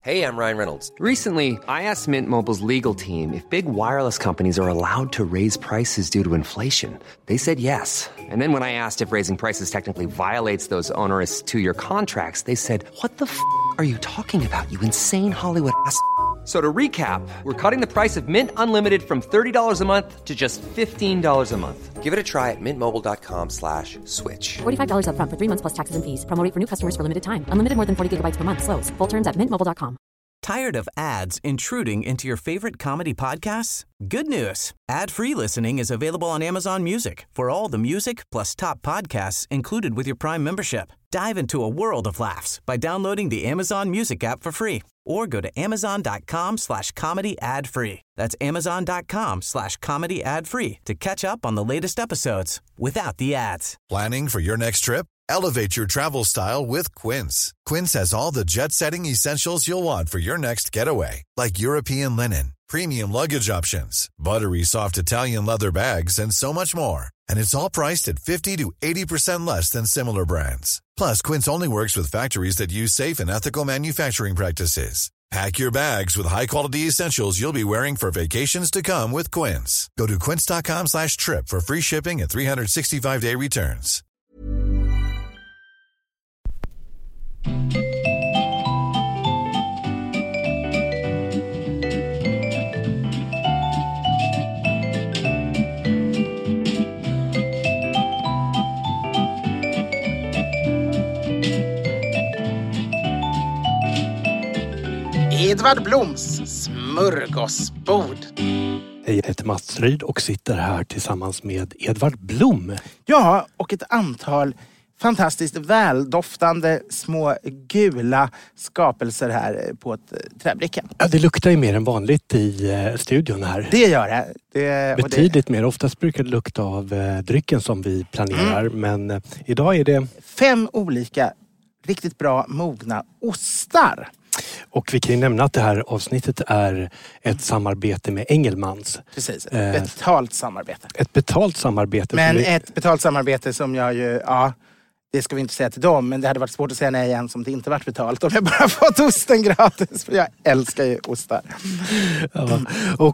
Hey, I'm Ryan Reynolds. Recently, I asked Mint Mobile's legal team if big wireless companies are allowed to raise prices due to inflation. They said yes. And then when I asked if raising prices technically violates those onerous two-year contracts, they said, "What the are you talking about, you insane Hollywood ass?" So to recap, we're cutting the price of Mint Unlimited from $30 a month to just $15 a month. Give it a try at mintmobile.com/switch. $45 up front for 3 months plus taxes and fees. Promo rate for new customers for limited time. Unlimited more than 40 gigabytes per month. Slows full terms at mintmobile.com. Tired of ads intruding into your favorite comedy podcasts? Good news. Ad-free listening is available on Amazon Music for all the music plus top podcasts included with your Prime membership. Dive into a world of laughs by downloading the Amazon Music app for free or go to amazon.com/comedy ad-free. That's amazon.com/comedy ad-free to catch up on the latest episodes without the ads. Planning for your next trip? Elevate your travel style with Quince. Quince has all the jet-setting essentials you'll want for your next getaway, like European linen, premium luggage options, buttery soft Italian leather bags, and so much more. And it's all priced at 50 to 80% less than similar brands. Plus, Quince only works with factories that use safe and ethical manufacturing practices. Pack your bags with high-quality essentials you'll be wearing for vacations to come with Quince. Go to quince.com/trip for free shipping and 365-day returns. Edvard Bloms smörgåsbord. Hej, jag heter Mats Ryd och sitter här tillsammans med Edvard Blom. Ja, och ett antal fantastiskt väldoftande små gula skapelser här på ett träbricka. Ja, det luktar ju mer än vanligt i studion här. Det gör det. Betydligt mer. Oftast brukar det lukta av drycken som vi planerar. Men idag är det 5 olika riktigt bra mogna ostar. Och vi kan ju nämna att det här avsnittet är ett samarbete med Engelmans. Precis, ett betalt samarbete. Ett betalt samarbete. Men ett betalt samarbete som jag ju, ja, det ska vi inte säga till dem, men det hade varit svårt att säga nej igen som det inte varit betalt. Om jag bara fått osten gratis, för jag älskar ju ostar. Ja, och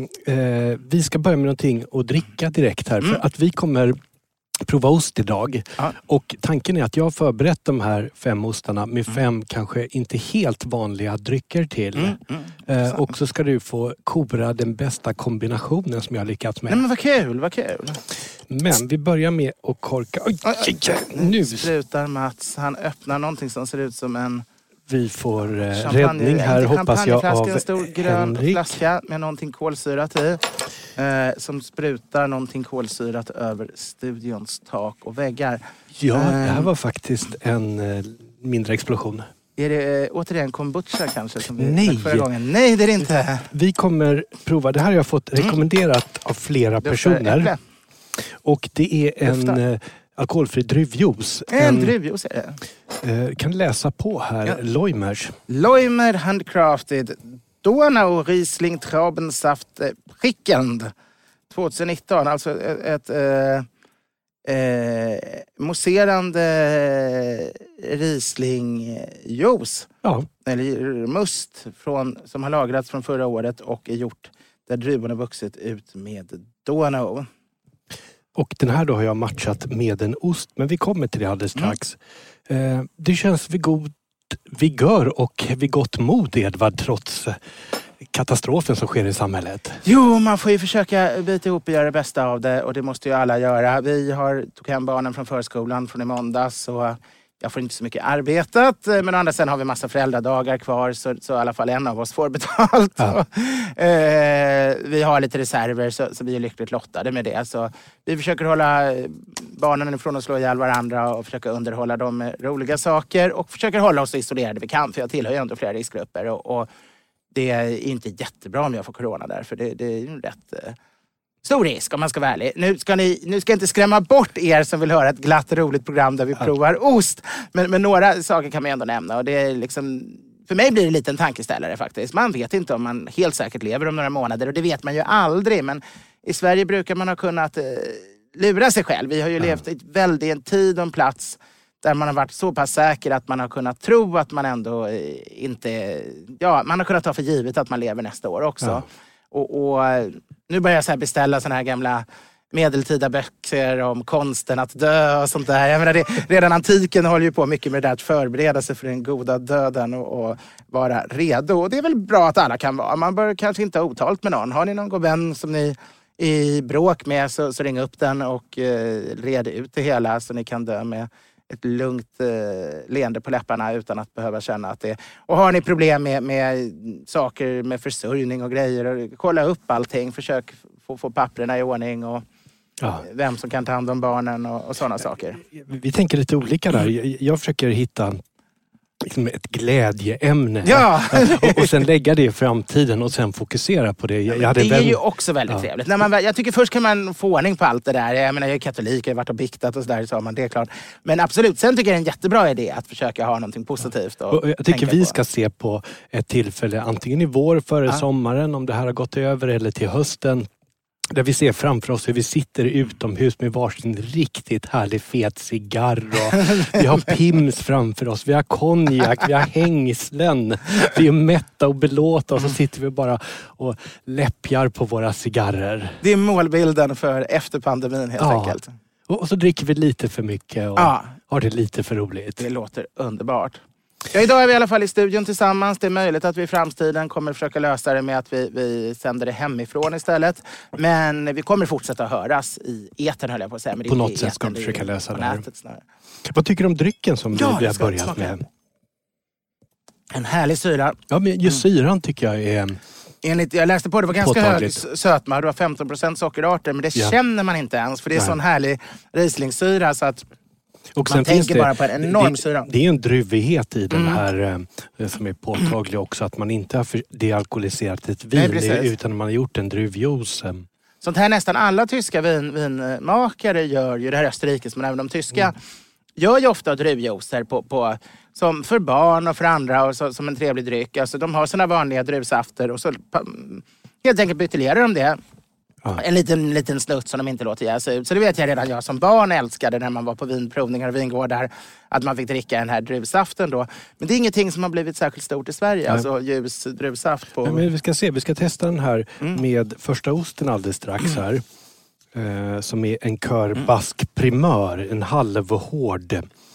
vi ska börja med någonting att dricka direkt här. För att vi kommer prova ost idag. Ja. Och tanken är att jag har förberett de här 5 ostarna med 5 kanske inte helt vanliga drycker till. Och så ska du få kora den bästa kombinationen som jag har lyckats med. Nej, men vad kul. Men vi börjar med att korka. Nu sprutar Mats. Han öppnar någonting som ser ut som en... Vi får räddning här, hoppas jag, av en stor grön Henrik. Flaska med någonting kolsyrat i. Som sprutar någonting kolsyrat över studions tak och väggar. Ja, det här var faktiskt en mindre explosion. Är det återigen kombucha kanske som vi förra gången? Nej, det är det inte. Vi kommer prova, det här har jag fått rekommenderat av flera personer. Och det är en alkoholfri druvjuice. En druvjuice är det. Kan läsa på här. Ja. Leumer handcrafted Donau Riesling Traubensaft Prickend 2019. Alltså ett mousserande Riesling-juice. Ja. Eller must som har lagrats från förra året och är gjort där druvorna vuxit ut med Donau. Och den här då har jag matchat med en ost, men vi kommer till det alldeles strax. Det känns vid god vigör och vid gott mod, Edvard, trots katastrofen som sker i samhället. Jo, man får ju försöka bita ihop och göra det bästa av det, och det måste ju alla göra. Vi tog hem barnen från förskolan från i måndags, så jag får inte så mycket arbetat, men å andra sidan har vi massa föräldradagar kvar, så i alla fall en av oss får betalt. Ja. Vi har lite reserver, så vi är lyckligt lottade med det. Så vi försöker hålla barnen ifrån att slå ihjäl varandra och försöka underhålla dem med roliga saker, och försöker hålla oss så isolerade vi kan, för jag tillhör ju ändå flera riskgrupper, och det är inte jättebra om jag får corona där, för det är ju rätt stor risk om man ska vara ärlig. Nu ska jag inte skrämma bort er som vill höra ett glatt och roligt program där vi provar ost. Men några saker kan man ändå nämna, och det är liksom, för mig blir det lite en tankeställare faktiskt. Man vet inte om man helt säkert lever om några månader, och det vet man ju aldrig. Men i Sverige brukar man ha kunnat lura sig själv. Vi har ju levt i en tid och en plats där man har varit så pass säker att man har kunnat tro att man ändå inte... Ja, man har kunnat ta för givet att man lever nästa år också. Ja. Och nu börjar jag så här beställa såna här gamla medeltida böcker om konsten att dö och sånt där. Jag menar redan antiken håller ju på mycket med det där att förbereda sig för den goda döden och vara redo. Och det är väl bra att alla kan vara. Man bör kanske inte ha otalt med någon. Har ni någon god vän som ni i bråk med så ring upp den och red ut det hela så ni kan dö med ett lugnt leende på läpparna utan att behöva känna att det... Och har ni problem med saker med försörjning och grejer, och kolla upp allting. Försök få papperna i ordning och vem som kan ta hand om barnen och sådana saker. Vi tänker lite olika där. Jag försöker hitta liksom ett glädjeämne. Ja. och sen lägga det i framtiden och sen fokusera på det. Det är ju också väldigt trevligt. Jag tycker först kan man få ordning på allt det där. Jag menar, jag är katolik, jag har varit och biktat och sådär, så har man det klart. Men absolut, sen tycker jag det är en jättebra idé att försöka ha någonting positivt. Och jag tycker vi ska se på ett tillfälle, antingen i vår, före sommaren, om det här har gått över, eller till hösten. Där vi ser framför oss hur vi sitter utomhus med varsin riktigt härlig fet cigarr. Vi har pims framför oss, vi har konjak, vi har hängslen. Vi är mätta och belåta och så sitter vi bara och läppjar på våra cigarrer. Det är målbilden för efter pandemin helt enkelt. Och så dricker vi lite för mycket och har det lite för roligt. Det låter underbart. Ja, idag är vi i alla fall i studion tillsammans. Det är möjligt att vi i framtiden kommer försöka lösa det med att vi sänder det hemifrån istället. Men vi kommer fortsätta höras i etern, höll jag på att säga. Men på något sätt ska vi försöka lösa det här. Snarare. Vad tycker du om drycken som vi har börjat med? En härlig syra. Ja, men just syran tycker jag är... Jag läste på det var ganska hög sötma. Det var 15% sockerarter, men det känner man inte ens. För det är sån härlig rislingsyra så att... Och man tänker bara på en enorm syra. Det är en druvighet i den här som är påtaglig också. Att man inte har dealkoholiserat ett vin utan man har gjort en druvjuice. Sånt här nästan alla tyska vinmakare gör ju, det här Österrike, men även de tyska gör ju ofta druvjuicer på som för barn och för andra och som en trevlig dryck. Alltså de har såna vanliga druvsafter och så helt enkelt buteljerar de det. En liten snutt som de inte låter jäsa ut. Så det vet jag som barn älskade när man var på vinprovningar och vingårdar. Att man fick dricka den här druvsaften då. Men det är ingenting som har blivit särskilt stort i Sverige. Nej. Alltså ljus druvsaft på... Men vi ska testa den här med första osten alldeles strax här. Som är en körbask primör. En halvhård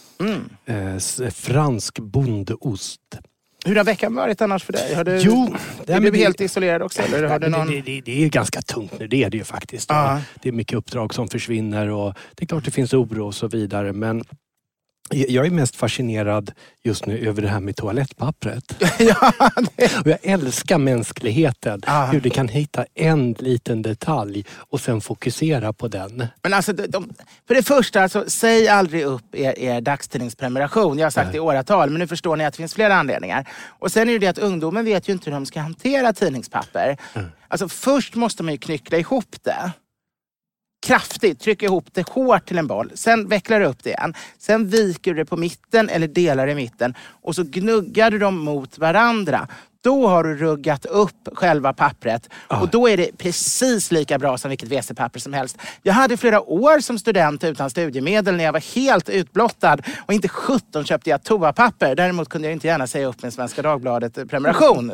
fransk bondost. Hur har veckan varit annars för dig? Är du helt isolerad också? Eller har du någon... det är ganska tungt nu, det är det ju faktiskt. Det är mycket uppdrag som försvinner och det är klart det finns oro och så vidare. Men jag är mest fascinerad just nu över det här med toalettpappret. Och jag älskar mänskligheten. Hur det kan hitta en liten detalj och sen fokusera på den. Men alltså, för det första, alltså, säg aldrig upp er dagstidningsprenumeration. Jag har sagt det i åratal, men nu förstår ni att det finns flera anledningar. Och sen är det att ungdomen vet ju inte hur de ska hantera tidningspapper. Alltså först måste man ju knyckla ihop det. Kraftigt, trycker ihop det hårt till en boll. Sen vecklar du upp det igen. Sen viker du det på mitten eller delar i mitten. Och så gnuggar du dem mot varandra. Då har du ruggat upp själva pappret. Och då är det precis lika bra som vilket WC-papper som helst. Jag hade flera år som student utan studiemedel när jag var helt utblottad. Och inte 17 köpte jag toapapper. Däremot kunde jag inte gärna säga upp min Svenska Dagbladet-prenumeration.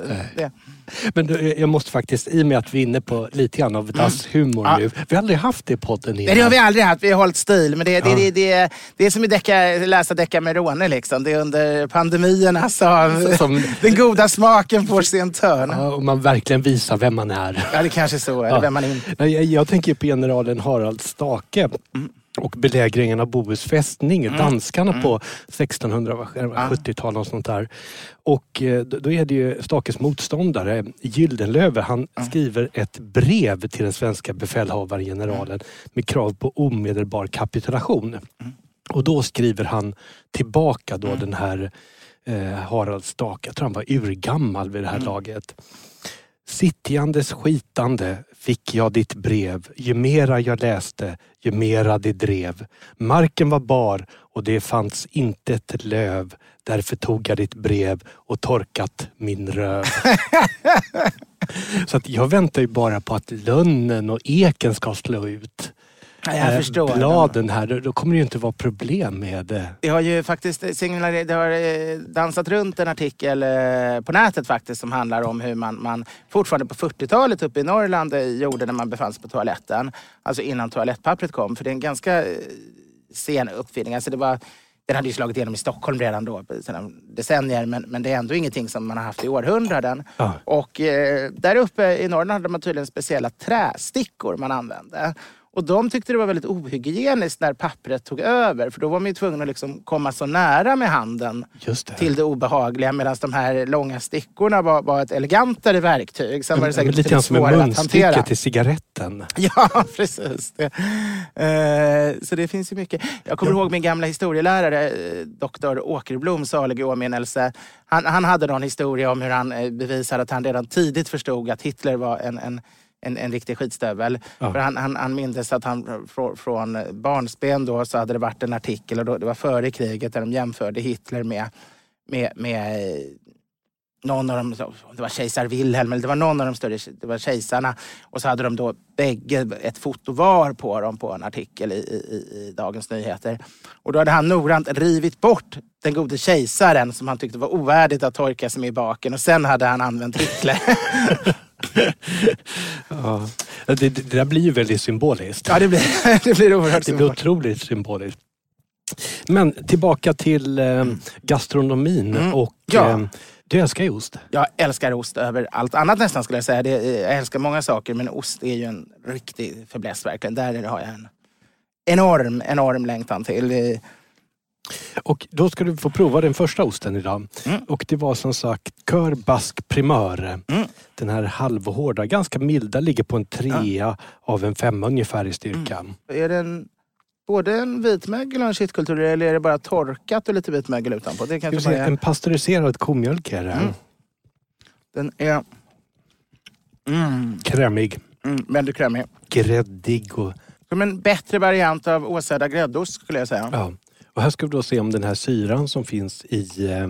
Men jag måste faktiskt, i och med att vi är inne på lite grann av dasshumor nu. Vi har aldrig haft det i podden innan. Nej, det har vi aldrig haft. Vi har hållit stil. Men det är som att läsa Decamerone liksom. Det är under pandemierna som den goda smaken får sig en törn. Ja, och man verkligen visar vem man är. Ja, det kanske så. Eller vem man inte. Jag tänker på generalen Harald Stake. Och belägringen av Bohus fästning, danskarna på 1670-talet och sånt där. Och då är det ju Stakes motståndare, Gyldenlöve, han skriver ett brev till den svenska befälhavaren, generalen, med krav på omedelbar kapitulation. Och då skriver han tillbaka då den här Harald Stake, jag tror han var urgammal vid det här laget. Sittjandes skitande fick jag ditt brev. Ju mera jag läste, ju mera det drev. Marken var bar och det fanns inte ett löv. Därför tog jag ditt brev och torkat min röv. Så att jag väntar ju bara på att lönnen och eken ska slå ut. Jag förstår. bladen här, då kommer det ju inte vara problem med det. Det har ju faktiskt det har dansat runt en artikel på nätet faktiskt som handlar om hur man fortfarande på 40-talet uppe i Norrland gjorde när man befann sig på toaletten. Alltså innan toalettpappret kom. För det är en ganska sen uppfinning. Alltså den hade ju slagit igenom i Stockholm redan då, sedan decennier, men det är ändå ingenting som man har haft i århundraden. Ja. Och där uppe i Norrland hade man tydligen speciella trästickor man använde. Och de tyckte det var väldigt ohygieniskt när pappret tog över. För då var man ju tvungen att liksom komma så nära med handen till det obehagliga. Medan de här långa stickorna var ett elegantare verktyg. Sen var det säkert lite som en munstycke till cigaretten. Ja, precis. Så det finns ju mycket. Jag kommer ihåg min gamla historielärare, doktor Åkerblom, salig i åminnelse. Han hade någon historia om hur han bevisade att han redan tidigt förstod att Hitler var en riktig skitstövel. Ja. För han minns att han från barnsben då så hade det varit en artikel och då, det var före kriget där de jämförde Hitler med någon av dem, det var kejsar Wilhelm eller det var någon av de större, det var kejsarna, och så hade de då bägge ett foto var på dem på en artikel i Dagens Nyheter. Och då hade han noggrant rivit bort den gode kejsaren som han tyckte var ovärdigt att torka sig med i baken, och sen hade han använt Hitler. Ja. Det där blir ju väldigt symboliskt. Ja, det blir oerhört symboliskt. Det blir otroligt symboliskt. Men tillbaka till gastronomin och du älskar ju ost. Jag älskar ost över allt annat nästan, skulle jag säga. Jag älskar många saker, men ost är ju en riktig fäbless verkligen. Där har jag en enorm längtan till. Och då ska du få prova den första osten idag. Och det var som sagt Cœur Basque Primeur. Den här halvhårda, ganska milda, ligger på en 3 av en 5 ungefär i styrka. Är den både en vitmögel och en kittkultur, eller är det bara torkat och lite vitmögel utanpå? Det kan säga, en pastöriserad komjölk är det. Den är krämig. Väldigt krämig. Gräddig och... Som en bättre variant av åsäda gräddost, skulle jag säga. Ja. Och här ska vi då se om den här syran som finns i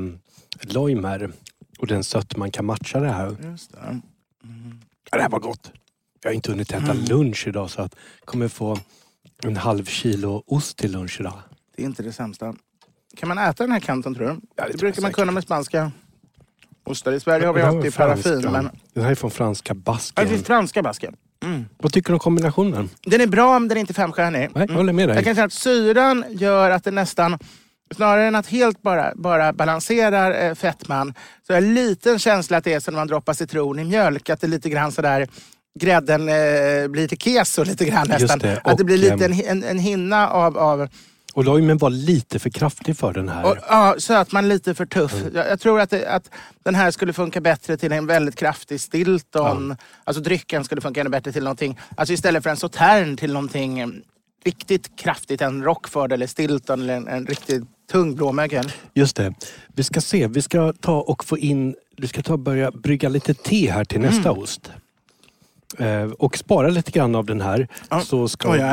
lojmer och den sött man kan matcha det här. Just det. Ja, det här var gott. Jag har inte hunnit äta lunch idag, så att jag kommer få en halv kilo ost till lunch idag. Det är inte det sämsta. Kan man äta den här kanten, tror du? Ja, det brukar man kunna med spanska ostar. I Sverige har vi alltid paraffin. Men... Den här är från franska Basken. Ja, det är franska Basken. Vad tycker du om kombinationen? Den är bra, men den är inte 5-stjärnig. Nej, jag håller med dig. Jag kan säga att syran gör att det nästan, snarare än att helt bara balanserar fettman, så är det en liten känsla att det är som när man droppar citron i mjölk. Att det är lite grann sådär, grädden blir till keso lite grann nästan. Det. Att det blir lite en hinna av... Och lojmen var lite för kraftig för den här. Ja, så att man lite för tuff. Jag tror att den här skulle funka bättre till en väldigt kraftig stilton. Alltså drycken skulle funka ännu bättre till någonting. Alltså istället för en sautern till någonting riktigt kraftigt. En Rockford eller stilton eller en riktigt tung blåmögel. Just det. Vi ska se. Vi ska ta och få in... Du ska ta och börja brygga lite te här till nästa ost. Och spara lite grann av den här. Så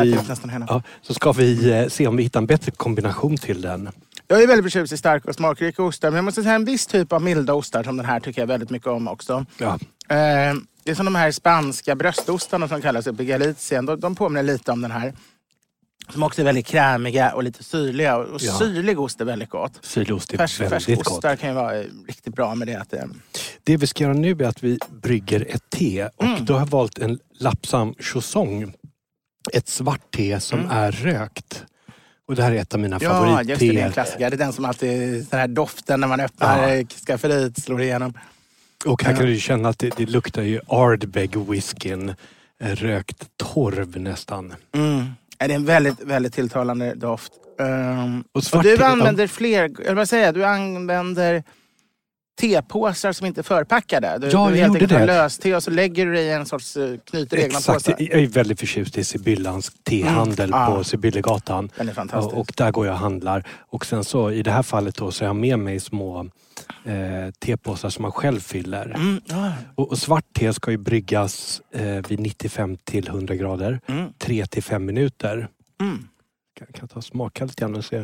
ska vi se om vi hittar en bättre kombination till den. Jag är väldigt förtjust i starka och smakrika ostar. Men jag måste säga en viss typ av milda ostar som den här tycker jag väldigt mycket om också. Ja. Det är som de här spanska bröstostarna som kallas uppe i Galicien. De påminner lite om den här. Som också är väldigt krämiga och lite syrliga. Och syrlig ost är väldigt gott. Syrlig ost är väldigt gott. Färskostar kan ju vara riktigt bra med det. Det vi ska göra nu är att vi brygger ett te. Och då har jag valt en Lapsang Chousong. Ett svart te som är rökt. Och det här är ett av mina favoritteer. Ja, just det. Det är en klassiker. Det är den som alltid, den här doften när man öppnar skafferiet slår igenom. Och här kan du känna att det luktar ju Ardbeg-whiskyn. Rökt torv nästan. Det är en väldigt, väldigt tilltalande doft. Och du använder du använder tepåsar som inte är förpackade. Du helt enkelt har löste och så lägger du det i en sorts knyter egna påsar. Jag är väldigt förtjust i Sibyllans tehandel på Sibyllegatan. Den är fantastisk. Och där går jag och handlar. Och sen så i det här fallet då så har jag med mig små tepåsar som man själv fyller. Och svart te ska ju bryggas vid 95-100 grader. 3-5 minuter. Kan jag ta smaka lite grann och se.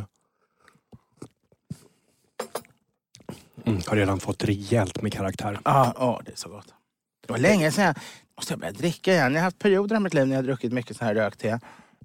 Har redan fått rejält med karaktär. Ja, det är så gott. Det var länge sedan måste jag börja dricka igen. Jag har haft perioder i mitt liv när jag har druckit mycket sån här rökte.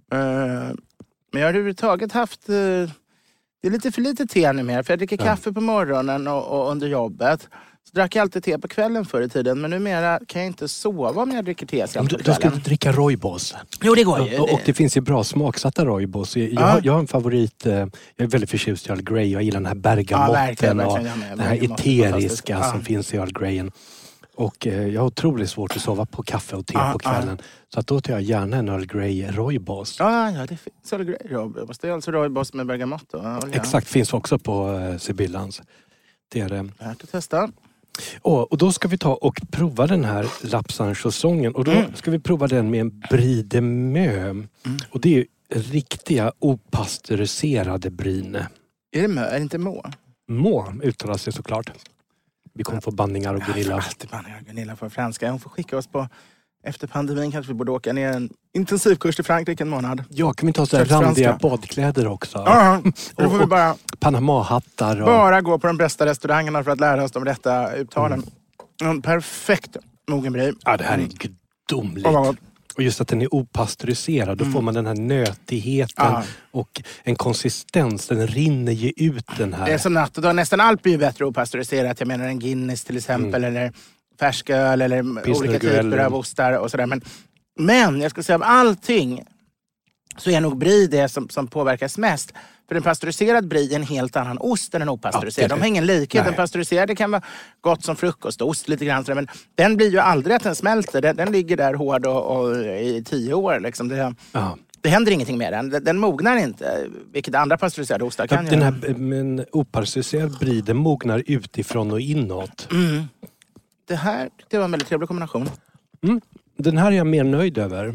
Men jag har överhuvudtaget haft... det är lite för lite te numera. För jag dricker kaffe på morgonen och under jobbet. Så drack jag alltid te på kvällen förr i tiden. Men numera kan jag inte sova om jag dricker te sen på kvällen. Då ska du dricka rooibos. Jo, det går ju. Och det finns ju bra smaksatta rooibos. Jag har en favorit. Jag är väldigt förtjust i Earl Grey. Jag gillar den här bergamotten och den här eteriska som finns i Earl Greyen. Och jag har otroligt svårt att sova på kaffe och te på kvällen. Så att då tar jag gärna en Earl Grey rooibos. Ja, det finns Earl Grey rooibos. Det är alltså rooibos med bergamott. Exakt, finns också på Sibyllans. Det är det. Värt att testa. Och då ska vi ta och prova den här Lapsan-chausongen. Och då ska vi prova den med en Brie de Meaux. Och det är ju riktiga opastöriserade brine. Är det Mö? Är det inte Må? Må uttalas det såklart. Vi kommer få banningar och Gunilla. Alltid banningar och Gunilla för franska. Hon får skicka oss på... Efter pandemin kanske vi borde åka ner en intensivkurs till Frankrike en månad. Ja, kan vi ta sådär randiga badkläder också? Ja, då får vi bara... Panama-hattar. Bara gå på de bästa restaurangerna för att lära oss de rätta uttalen. Perfekt mogen Brie. Ja, det här är gudomligt. Och just att den är opastöriserad, då får man den här nötigheten och en konsistens. Den rinner ju ut den här. Det är som natt och dag. Nästan allt blir ju bättre opastöriserat. Jag menar en Guinness till exempel eller färsköl eller Pilsner olika typer av ostar och sådär. Men jag skulle säga av allting så är nog Brie det som påverkas mest. För en pastöriserad Brie är en helt annan ost än en opastöriserad. De har ingen likhet. Den pastöriserade kan vara gott som frukostost lite grann. Men den blir ju aldrig att den smälter. Den ligger där hård och i 10 år. Liksom. Det händer ingenting med den. Den mognar inte. Vilket andra pastöriserade ostar kan göra. Den här opastöriserad Brie, den mognar utifrån och inåt. Det här var en väldigt trevlig kombination. Den här är jag mer nöjd över.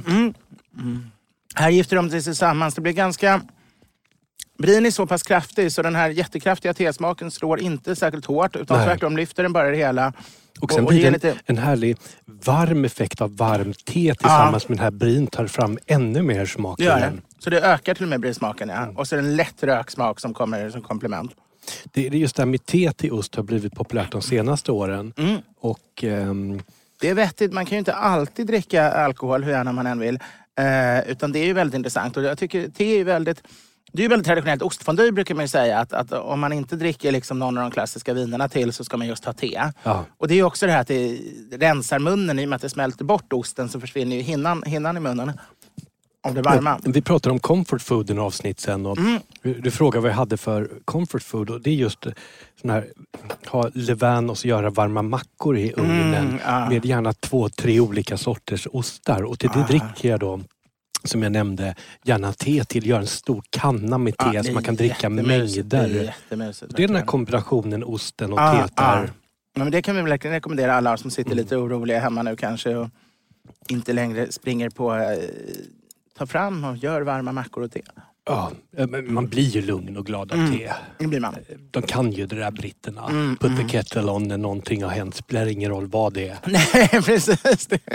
Här gifter de sig tillsammans. Det blir ganska... Brien är så pass kraftig så den här jättekraftiga tesmaken slår inte särskilt hårt. Utan tvärtom lyfter den bara det hela. Och sen blir det en härlig varm effekt av varmt te tillsammans med den här Brien tar fram ännu mer smak. Så det ökar till och med Brie-smaken. Och så är det en lätt röksmak som kommer som komplement. Det är just det här med te till ost har blivit populärt de senaste åren. Och... Det är vettigt. Man kan ju inte alltid dricka alkohol hur gärna man än vill. Utan det är ju väldigt intressant. Och jag tycker te är väldigt... Det är ju väldigt traditionellt. Ostfondue brukar man ju säga att om man inte dricker liksom någon av de klassiska vinerna till så ska man just ha te. Och det är ju också det här att det rensar munnen i och med att det smälter bort osten så försvinner ju hinnan i munnen. Om det är varma. Vi pratar om comfort food i en avsnitt sen och du frågar vad jag hade för comfort food och det är just sån här ha levain och så göra varma mackor i ugnen med gärna 2-3 olika sorters ostar och till det dricker jag då som jag nämnde, gärna te till. Gör en stor kanna med te så man kan dricka mängder. Det är den här kombinationen osten och teet där. Men det kan vi väl rekommendera alla som sitter lite oroliga hemma nu kanske och inte längre springer på ta fram och gör varma mackor och te. Ja, man blir ju lugn och glad av te. Det blir man. De kan ju det där britterna. Put the kettle on när någonting har hänt. Spelar ingen roll vad det är. Nej, precis det.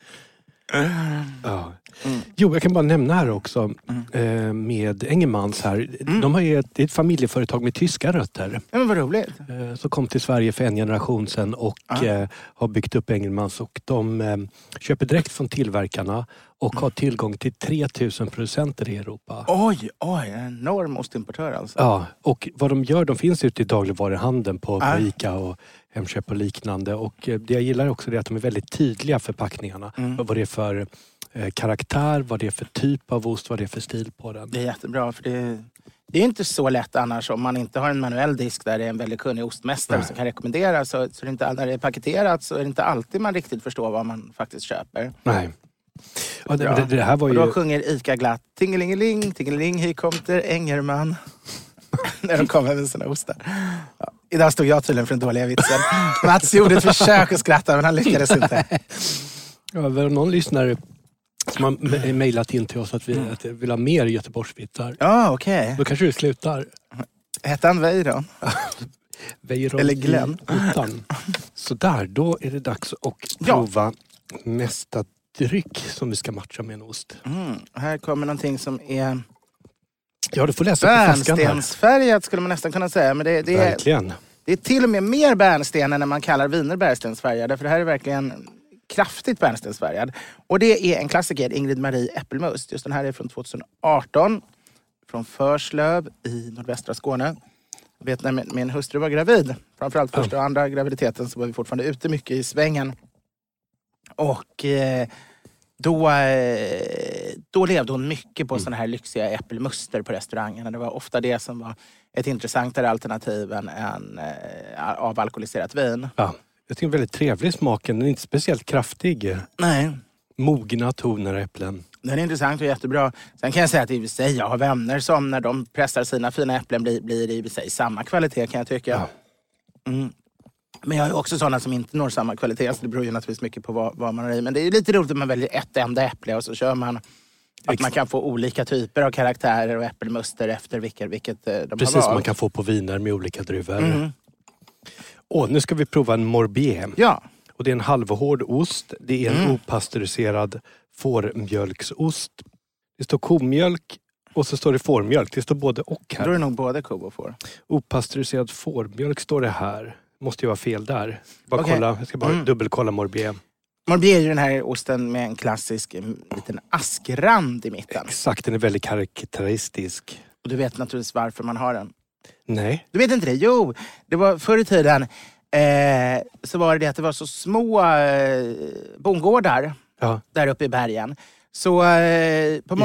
Ja. Jo, jag kan bara nämna här också med Engelmans här. De har ju ett familjeföretag med tyska rötter. Ja, men vad roligt. Så kom till Sverige för en generation sedan och har byggt upp Engelmans och de köper direkt från tillverkarna och har tillgång till 3000 producenter i Europa. Oj, en enorm ostimportör alltså. Ja, och vad de gör, de finns ute i dagligvaruhandeln på Ica och Hemköp och liknande. Och det jag gillar också är att de är väldigt tydliga förpackningarna. Vad det är för karaktär, vad det är för typ av ost, vad det är för stil på den. Det är jättebra för det är inte så lätt annars om man inte har en manuell disk där det är en väldigt kunnig ostmästare som kan rekommendera. Så det är inte, när det är paketerat så är det inte alltid man riktigt förstår vad man faktiskt köper. Nej. Ja, det här var ju... Och då sjunger Ica glatt tingelingeling, tingeling, här kommer Engerman. När de kommer med sina ostar. Ja. Idag stod jag tydligen för den dåliga vitsen. Mats gjorde ett försök att skratta men han lyckades inte. Ja, det var någon lyssnare som har mejlat in till oss att vi vill ha mer Göteborgsvitsar. Ja, okej. Då kanske det slutar. Hette han Weiron? Weiron eller Glenn? Så där, då är det dags att prova nästa dryck som vi ska matcha med en ost. Här kommer någonting som är... Ja, du får läsa på flaskan här. Bärnstensfärgat skulle man nästan kunna säga. Men det verkligen. Det är till och med mer bärnsten än när man kallar viner bärnstensfärgade. För det här är verkligen kraftigt bärnstensfärgad. Och det är en klassiker, Ingrid Marie Äppelmust. Just den här är från 2018. Från Förslöv i nordvästra Skåne. Jag vet när min hustru var gravid. Framförallt första och andra graviditeten så var vi fortfarande ute mycket i svängen. Och då levde hon mycket på såna här lyxiga äppelmuster på restaurangerna. Det var ofta det som var ett intressantare alternativ än av alkoholiserat vin. Ja, jag tycker väldigt trevlig smaken. Den är inte speciellt kraftig. Nej. Mogna toner äpplen. Den är intressant och jättebra. Sen kan jag säga att i och för sig, jag har vänner som när de pressar sina fina äpplen blir i och för sig samma kvalitet kan jag tycka. Ja. Men jag har också sådana som inte når samma kvalitet. Så det beror ju naturligtvis mycket på vad man har i. Men det är lite roligt att man väljer ett enda äpple och så kör man att man kan få olika typer av karaktärer och äppelmuster efter vilket de har valt. Precis som man kan få på viner med olika druvor. Nu ska vi prova en morbier. Ja. Och det är en halvhård ost. Det är en opastöriserad fårmjölksost. Det står komjölk och så står det fårmjölk. Det står både och här. Då är det nog både ko och får. Opastöriserad fårmjölk står det här. Måste ju vara fel där. Okay. Jag ska bara dubbelkolla morbier. Morbier är ju den här osten med en klassisk liten askrand i mitten. Exakt, den är väldigt karaktäristisk. Och du vet naturligtvis varför man har den. Nej. Du vet inte det? Jo, det var förr i tiden så var det att det var så små bondgårdar där uppe i bergen. Så på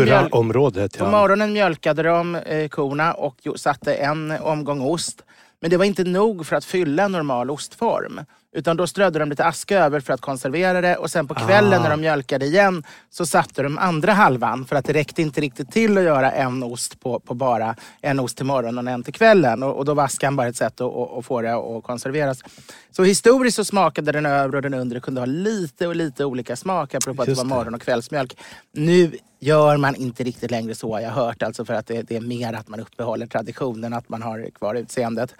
morgonen mjölkade de korna och satte en omgång ost. Men det var inte nog för att fylla en normal ostform. Utan då strödde de lite aska över för att konservera det. Och sen på kvällen när de mjölkade igen så satte de andra halvan. För att det räckte inte riktigt till att göra en ost på bara en ost till morgonen och en till kvällen. Och då var askan bara ett sätt att få det att konserveras. Så historiskt så smakade den övre och den undre kunde ha lite olika smak. Apropå att det var morgon- och kvällsmjölk. Nu gör man inte riktigt längre så, jag har hört. Alltså för att det är mer att man uppehåller traditionen, att man har kvar utseendet.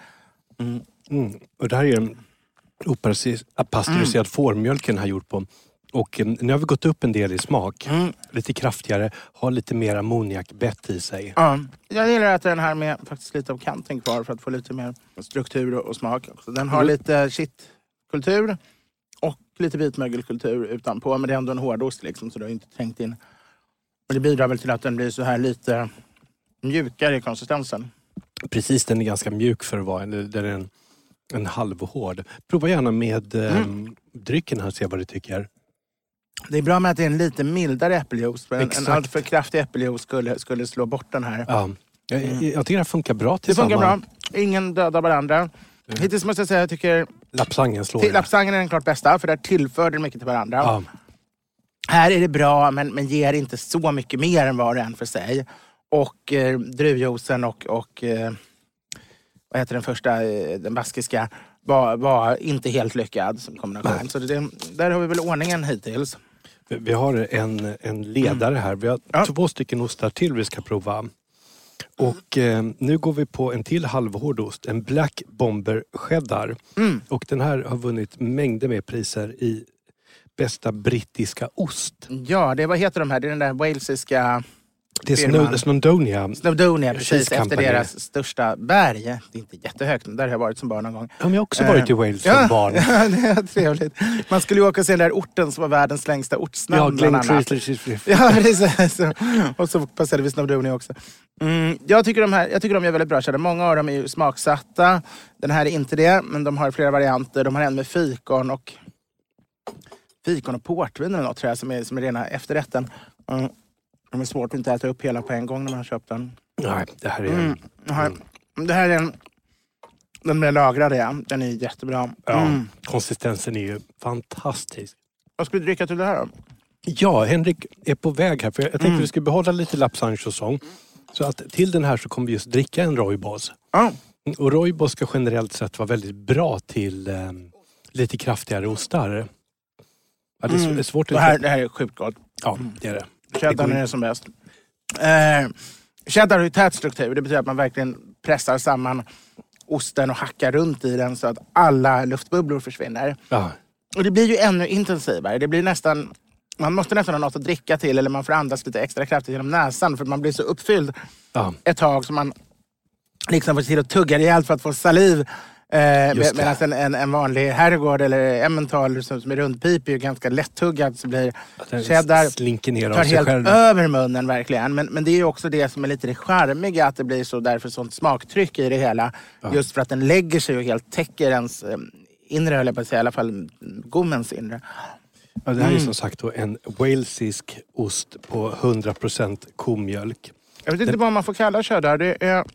Och det här är en opastöriserad fårmjölken har gjort på. Och nu har vi gått upp en del i smak. Lite kraftigare, har lite mer ammoniakbett i sig. Ja, jag gillar att den här med faktiskt lite av kanten kvar för att få lite mer struktur och smak. Så den har lite kittkultur och lite vitmögelkultur utanpå. Men det är ändå en hårdost liksom, så det har inte trängt in. Och det bidrar väl till att den blir så här lite mjukare i konsistensen. Precis, den är ganska mjuk för att vara. Den är en halvhård. Prova gärna med drycken här och se vad du tycker. Det är bra med att det är en lite mildare äppeljuice. För en alltför kraftig äppeljuice skulle slå bort den här. Ja. Jag tycker det funkar bra tillsammans. Det funkar bra. Ingen dödar varandra. Hittills måste jag säga att jag tycker lapsangen slår det. Lapsangen är den klart bästa, för där tillför det mycket till varandra. Ja. Här är det bra, men ger inte så mycket mer än var och en för sig. Och druvjuicen och vad heter den första, den baskiska, var inte helt lyckad som kombination. Så där har vi väl ordningen hittills. Vi har en ledare här. Vi har 2 stycken ostar till vi ska prova. Och nu går vi på en till halvhårdost. En Black Bomber Cheddar. Och den här har vunnit mängder med priser i bästa brittiska ost. Ja, vad heter de här? Det är den där walesiska... Det är Snowdonia. Precis, efter deras största berg. Det är inte jättehögt, men där har jag varit som barn någon gång. Ja, men jag har också varit i Wales som barn. Ja, det är trevligt. Man skulle ju åka och se den där orten som var världens längsta ortsnamn. Ja, ja, precis. Och så passerade vi Snowdonia också. Jag tycker de är väldigt bra körda. Många av dem är ju smaksatta. Den här är inte det, men de har flera varianter. De har en med fikon och portvin eller något, tror jag, som är rena efterrätten. Det är svårt att inte äta upp hela på en gång när man har köpt den. Nej, det här är det här är den blir lagrad, ja. Den är jättebra. Ja, konsistensen är ju fantastisk. Vad ska vi dricka till det här då? Ja, Henrik är på väg här. För jag tänkte att vi skulle behålla lite lapsange-sång. Så att till den här så kommer vi just dricka en rooibos. Och rooibos ska generellt sett vara väldigt bra till lite kraftigare ostar. Ja, det är svårt att... Det här är sjukt gott. Ja, det är det. Cheddar är som bäst. Cheddar har ju tät struktur. Det betyder att man verkligen pressar samman osten och hackar runt i den så att alla luftbubblor försvinner. Ja. Och det blir ju ännu intensivare. Det blir nästan... Man måste nästan ha något att dricka till, eller man får andas lite extra kraftigt genom näsan, för man blir så uppfylld ett tag så man liksom får till att tugga rejält för att få saliv Medan en vanlig herrgård eller Emmentaler som är rundpip är ju ganska lätttuggad, så blir cheddar slinker ner tar helt över munnen verkligen. Men det är ju också det som är lite det charmiga, att det blir så därför sånt smaktryck i det hela. Ja. Just för att den lägger sig och helt täcker ens inre, eller på att säga, i alla fall gommens inre. Ja, det här är som sagt då en walesisk ost på 100% komjölk. Jag vet inte vad man får kalla cheddar. Det är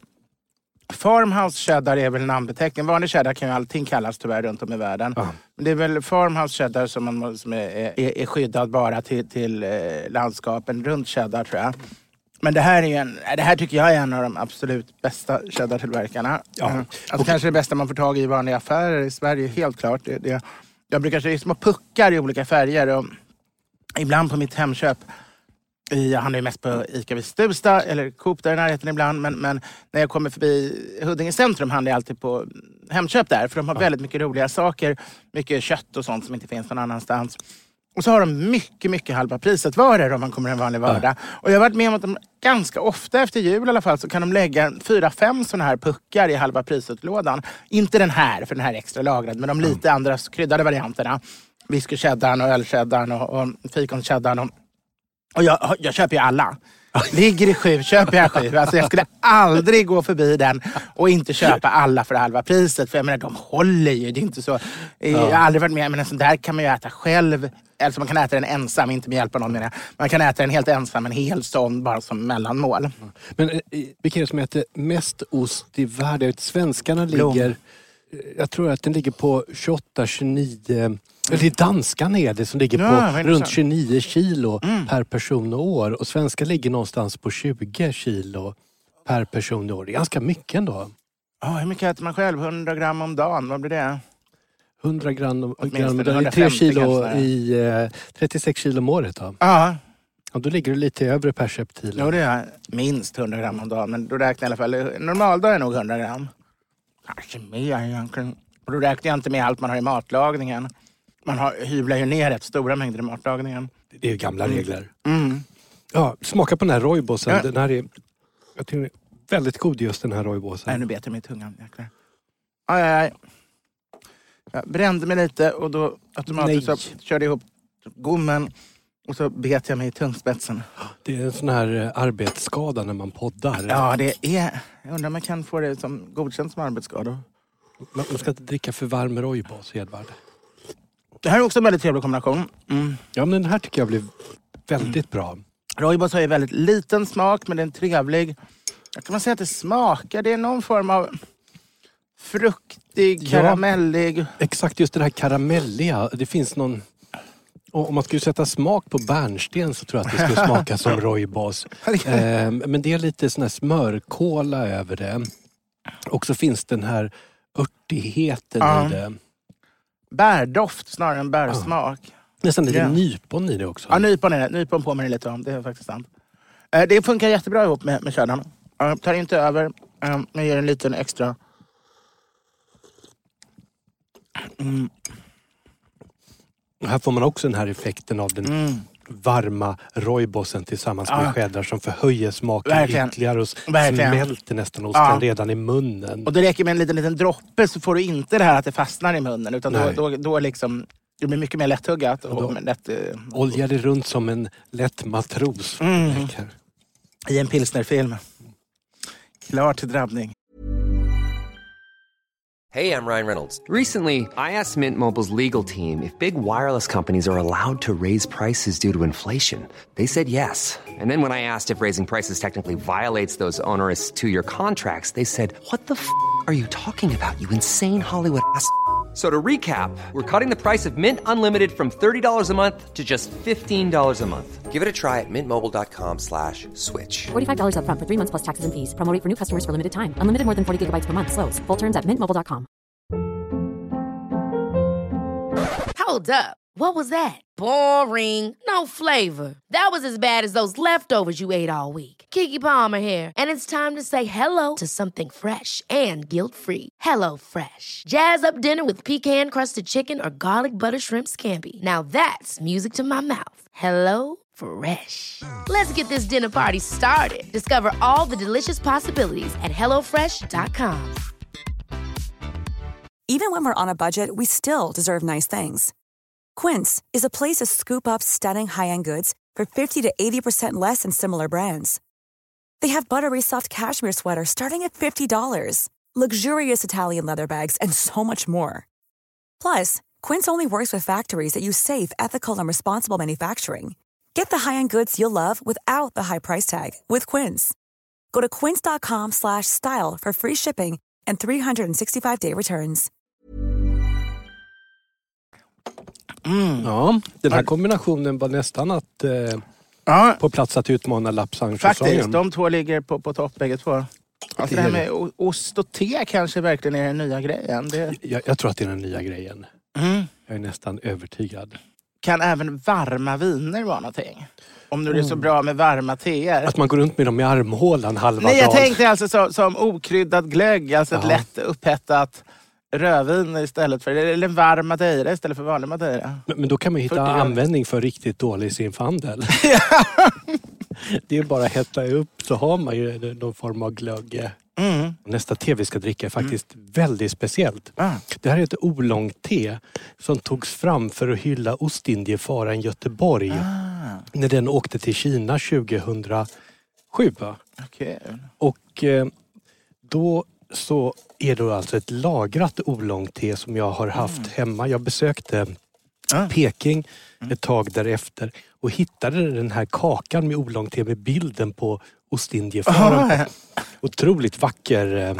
Farmhouse cheddar är väl namnbeteckning. Vanlig cheddar kan ju allting kallas tyvärr runt om i världen. Men det är väl Farmhouse cheddar som är skyddad bara till landskapen runt cheddar, tror jag. Men det här tycker jag är en av de absolut bästa cheddartillverkarna. Ja. Alltså kanske det bästa man får tag i vanliga affärer i Sverige, helt klart. Jag brukar se små puckar i olika färger, och ibland på mitt Hemköp. Jag handlar ju mest på ICA vid Stuvsta eller Coop där i närheten ibland. Men när jag kommer förbi Huddinge centrum handlar jag alltid på Hemköp där. För de har väldigt mycket roliga saker. Mycket kött och sånt som inte finns någon annanstans. Och så har de mycket halva priset varor om man kommer en vanlig vardag. Och jag har varit med om att de ganska ofta efter jul i alla fall så kan de lägga 4-5 sådana här puckar i halva priset-lådan. Inte den här, för den här är extra lagrad. Men de lite andra kryddade varianterna. Whisky-cheddarn och öl-cheddarn och fikon-cheddarn och jag köper ju alla. Ligger i 7, köper jag 7. Alltså jag skulle aldrig gå förbi den och inte köpa alla för halva priset. För jag menar, de håller ju. Det är inte så. Jag har aldrig varit med. Men en sån där kan man ju äta själv. Alltså man kan äta den ensam, inte med hjälp av någon, menar jag. Man kan äta den helt ensam, en hel sån bara som mellanmål. Men vilka är det som äter mest ost i världen? Svenskarna ligger... Jag tror att den ligger på 28-29... Det är danskarna är det som ligger på runt 29 kilo per person och år. Och svenskar ligger någonstans på 20 kilo per person och år. Det är ganska mycket ändå. Hur mycket äter man själv? 100 gram om dagen, vad blir det? 100 gram om dagen, 3 kilo i 36 kilo om året då. Ja. Och då ligger du lite över perceptil. Ja, det är minst 100 gram om dagen. Men då räknar jag i alla fall, normaldag är nog 100 gram. Kanske mer egentligen. Och då räknar jag inte med allt man har i matlagningen. Man hyvlar ju ner rätt stora mängder i matlagningen. Det är ju gamla regler. Ja, smaka på den här rooibos. Den här är, jag tycker den är väldigt god, just den här rooibos. Nej, nu bet jag mig i tungan. Jäklar. Aj. Jag brände mig lite och då automatiskt så körde jag ihop gommen och så bet jag mig i tungspetsen. Det är en sån här arbetsskada när man poddar. Ja, det är. Jag undrar om man kan få det som godkänt som arbetsskada. Man ska inte dricka för varm rooibos, Edvard. Det här är också en väldigt trevlig kombination. Ja, men den här tycker jag blir väldigt bra. Rooibos har ju väldigt liten smak, men den är trevlig. Jag kan man säga att det smakar. Det är någon form av fruktig, karamellig. Exakt, just det här karamelliga. Det finns någon... Om man skulle sätta smak på bärnsten så tror jag att det skulle smaka som rooibos. Men det är lite sån här smörkola över det. Och så finns den här örtigheten i det. Bärdoft snarare än bärsmak. Nästan lite nypon i det också. Ja, nypon påminner lite om. Det är faktiskt sant. Det funkar jättebra ihop med cheddarn. Jag tar inte över. Jag ger en liten extra. Här får man också den här effekten av den varma rooibosen tillsammans med cheddar som förhöjer smaken ytterligare och smälter nästan osten redan i munnen. Och det räcker med en liten droppe så får du inte det här att det fastnar i munnen, utan då liksom det blir mycket mer lättuggat. Oljar det runt som en lätt matros. I en pilsnerfilm. Klar till drabbning. Hey, I'm Ryan Reynolds. Recently, I asked Mint Mobile's legal team if big wireless companies are allowed to raise prices due to inflation. They said yes. And then when I asked if raising prices technically violates those onerous 2-year contracts, they said, "What the f*** are you talking about, you insane Hollywood ass?" So to recap, we're cutting the price of Mint Unlimited from $30 a month to just $15 a month. Give it a try at mintmobile.com/switch. $45 up front for 3 months plus taxes and fees. Promo rate for new customers for limited time. Unlimited more than 40 gigabytes per month. Slows full terms at mintmobile.com. Hold up. What was that? Boring. No flavor. That was as bad as those leftovers you ate all week. Keke Palmer here, and it's time to say hello to something fresh and guilt-free. Hello Fresh. Jazz up dinner with pecan-crusted chicken or garlic butter shrimp scampi. Now that's music to my mouth. Hello Fresh. Let's get this dinner party started. Discover all the delicious possibilities at hellofresh.com. Even when we're on a budget, we still deserve nice things. Quince is a place to scoop up stunning high-end goods for 50 to 80% less than similar brands. They have buttery soft cashmere sweaters starting at $50, luxurious Italian leather bags, and so much more. Plus, Quince only works with factories that use safe, ethical, and responsible manufacturing. Get the high-end goods you'll love without the high price tag with Quince. Go to quince.com/style for free shipping and 365-day returns. Ja, den här kombinationen var nästan att på plats att utmana lapsang. Faktiskt, de två ligger på topp bägge två. Alltså det här med ost och te kanske verkligen är den nya grejen. Jag tror att det är den nya grejen. Jag är nästan övertygad. Kan även varma viner vara någonting? Om nu det är så bra med varma teer. Att man går runt med dem i armhålan halva dagen. Nej, jag tänkte alltså som okryddad glögg. Alltså ett lätt upphettat rödvin istället för... Eller en varm madeira istället för vanlig madeira. Men då kan man hitta användning för riktigt dålig sinfandel. Det är bara att hetta upp så har man ju någon form av glögg. Nästa te vi ska dricka är faktiskt väldigt speciellt. Det här är ett oolong-te som togs fram för att hylla Ostindiefararen Göteborg när den åkte till Kina 2007. Okay. Och då så är det alltså ett lagrat oolong-te som jag har haft hemma. Jag besökte Peking ett tag därefter och hittade den här kakan med oolong-te med bilden på Ostindiefararen. Otroligt vacker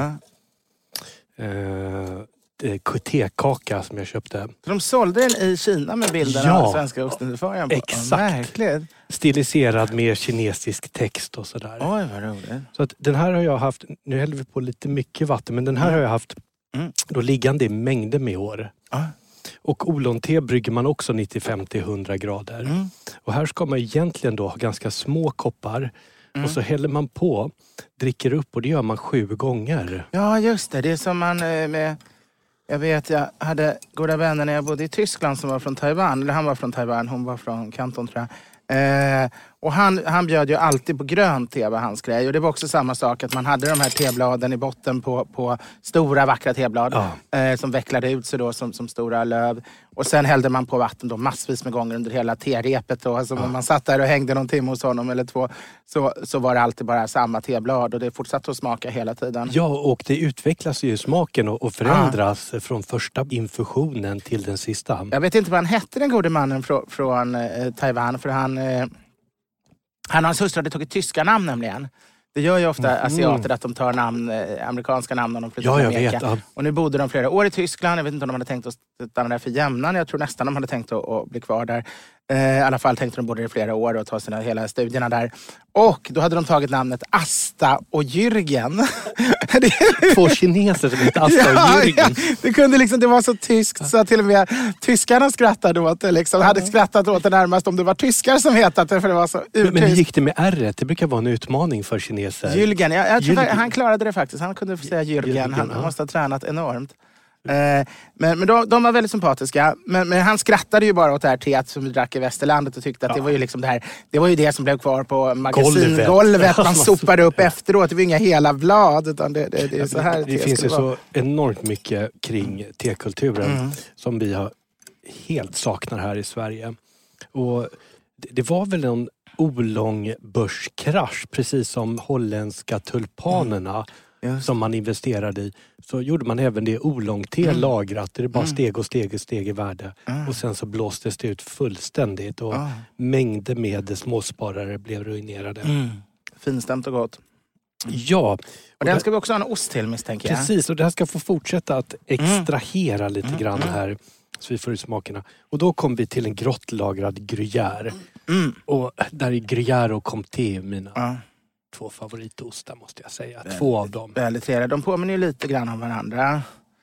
tekaka som jag köpte. De sålde den i Kina med bilden av svenska Ostindiefararen på? Exakt. Märkligt. Stiliserad med kinesisk text och sådär. Oj, vad roligt. Så att den här har jag haft, nu häller vi på lite mycket vatten, men den här har jag haft då liggande i mängder med år. Och oolong-te brygger man också 95-100 grader. Och här ska man egentligen då ha ganska små koppar. Och så häller man på, dricker upp och det gör man 7 gånger. Ja, just det. Det är som man med... Jag vet, jag hade goda vänner när jag bodde i Tyskland som var från Taiwan. Eller han var från Taiwan, hon var från Kanton tror jag. Och han bjöd ju alltid på grönt te var hans grej. Och det var också samma sak att man hade de här tebladen i botten på stora vackra teblad. Som vecklade ut sig då som stora löv. Och sen hällde man på vatten då massvis med gånger under hela terepet. Då. Alltså om man satt där och hängde någon timme hos honom eller 2 så var det alltid bara samma teblad. Och det fortsatte att smaka hela tiden. Ja, och det utvecklas ju smaken och förändras från första infusionen till den sista. Jag vet inte vad han hette, den gode mannen från Taiwan. För han och hans hustru hade tagit tyska namn nämligen. Det gör ju ofta asiater att de tar amerikanska namn när de flyttar till Amerika. Vet, Och nu bodde de flera år i Tyskland. Jag vet inte om de hade tänkt att stanna där för jämnan. Jag tror nästan de hade tänkt att bli kvar där. I alla fall tänkte de bodde i flera år och ta sina hela studierna där. Och då hade de tagit namnet Asta och Jürgen. 2 kineser som heter Asta och Jürgen. Ja, det var så tyskt så att till och med tyskarna skrattade åt det. Liksom. Hade skrattat åt det närmast om det var tyskar som hetat det, för det var så urtyst. Men hur gick det med R? Det brukar vara en utmaning för kineser. Jürgen, jag tror han klarade det faktiskt. Han kunde säga Jürgen. Han måste ha tränat enormt. Men de var väldigt sympatiska. Men han skrattade ju bara åt det här teet som vi drack i Västerlandet och tyckte att det var ju liksom det här. Det var ju det som blev kvar på magasingolvet. Man sopade upp efteråt. Det var inga hela blad utan det är så här. Det finns ju så enormt mycket kring tekulturen som vi har helt saknar här i Sverige. Och det var väl en olång börskrasch precis som holländska tulpanerna. Som man investerade i, så gjorde man även det oolong-te lagrat. Det bara steg i värde. Och sen så blåstes det ut fullständigt och mängder med småsparare blev ruinerade. Finstämt och gott. Ja. Och den ska vi också ha en ost till, misstänker jag. Precis, och det här ska få fortsätta att extrahera lite grann här så vi får ut smakerna. Och då kom vi till en grottlagrad gruyère. Och där är gruyère och comté mina 2 favoritostar måste jag säga. 2 av dem. Väldigt trevliga. De påminner ju lite grann om varandra.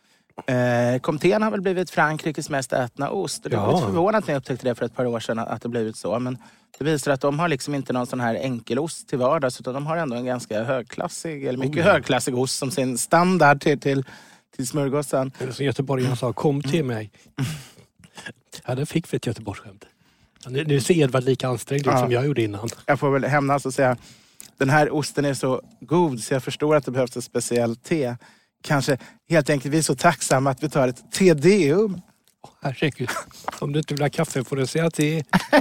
Comtén har väl blivit Frankrikes mest ätna ost. Det var lite förvånat när jag upptäckte det för ett par år sedan att det blivit så. Men det visar att de har liksom inte någon sån här enkelost till vardags, utan de har ändå en ganska högklassig, eller mycket högklassig ost som sin standard till smörgåsen. Eller som göteborgarna sa, kom till mig. Ja, det fick vi ett Göteborgsskämt. Nu ser Edvard lika ansträngd ut som jag gjorde innan. Jag får väl hämnas och säga, den här osten är så god så jag förstår att det behövs ett speciellt te. kanske helt enkelt vi är så tacksamma att vi tar ett tedeum. Herregud, om du inte vill ha kaffe får du säga till.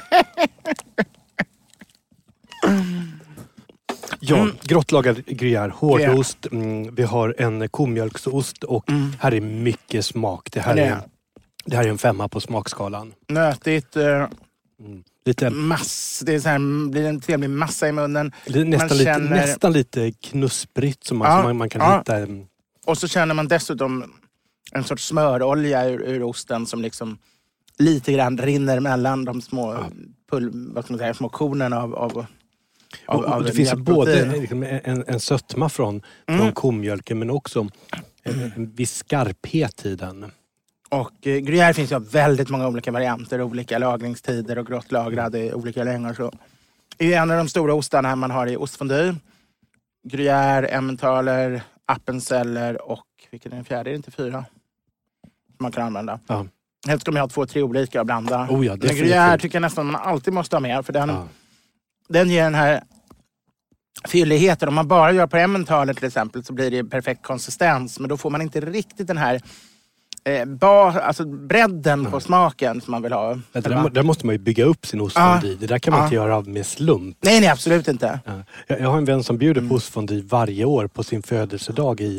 Ja, grottlagad gruyère, hårdost. Vi har en komjölksost och här är mycket smak. Det här är en 5 på smakskalan. Nötigt. Lite det är så här, blir en trevlig massa i munnen. Nästan lite knusprigt som man kan hitta. Och så känner man dessutom en sorts smörolja ur osten som liksom lite grann rinner mellan de små små kornen av det finns både liksom en sötma från komjölken men också en viss skarphet i den. Och gruyère finns ju väldigt många olika varianter, olika lagringstider och grottlagrade olika längder. Så är en av de stora ostarna man har i ostfondue. Gruyère, Emmentaler, Appenzeller och vilken är den fjärde? Är det inte 4? Man kan använda. Ja. Helst ska man ha 2-3 olika och blanda. Men gruyère tycker jag nästan man alltid måste ha med. För den ger den här fylligheten. Om man bara gör på Emmentaler till exempel så blir det perfekt konsistens. Men då får man inte riktigt den här alltså bredden på smaken som man vill ha. Där måste man ju bygga upp sin ostfondue. Det där kan man inte göra med slump. Nej, absolut inte. Jag har en vän som bjuder på ostfondue varje år på sin födelsedag i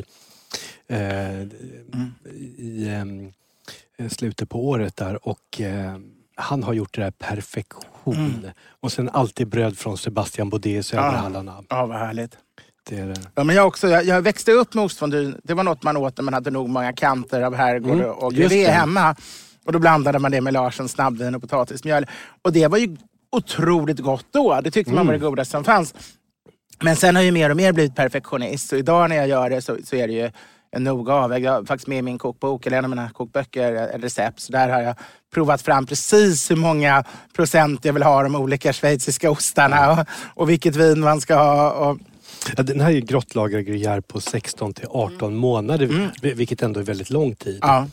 slutet på året där. Och han har gjort det där perfektion. Och sen alltid bröd från Sebastian Baudet i Söderhallarna. Ja, vad härligt. Ja, men jag växte upp med ostfondue. Det var något man åt när man hade nog många kanter av herrgård och grevé hemma. Och då blandade man det med Larsens snabbvin och potatismjöl. Och det var ju otroligt gott då. Det tyckte man var det godaste som fanns. Men sen har ju mer och mer blivit perfektionist. Så idag när jag gör det så är det ju en noga avväg. Jag har faktiskt med i min kokbok, eller en av mina kokböcker, ett recept. Så där har jag provat fram precis hur många procent jag vill ha de olika schweiziska ostarna. Och vilket vin man ska ha. Och ja, den här är grottlagrad gruyère på 16 till 18 månader, vilket ändå är väldigt lång tid. Ja.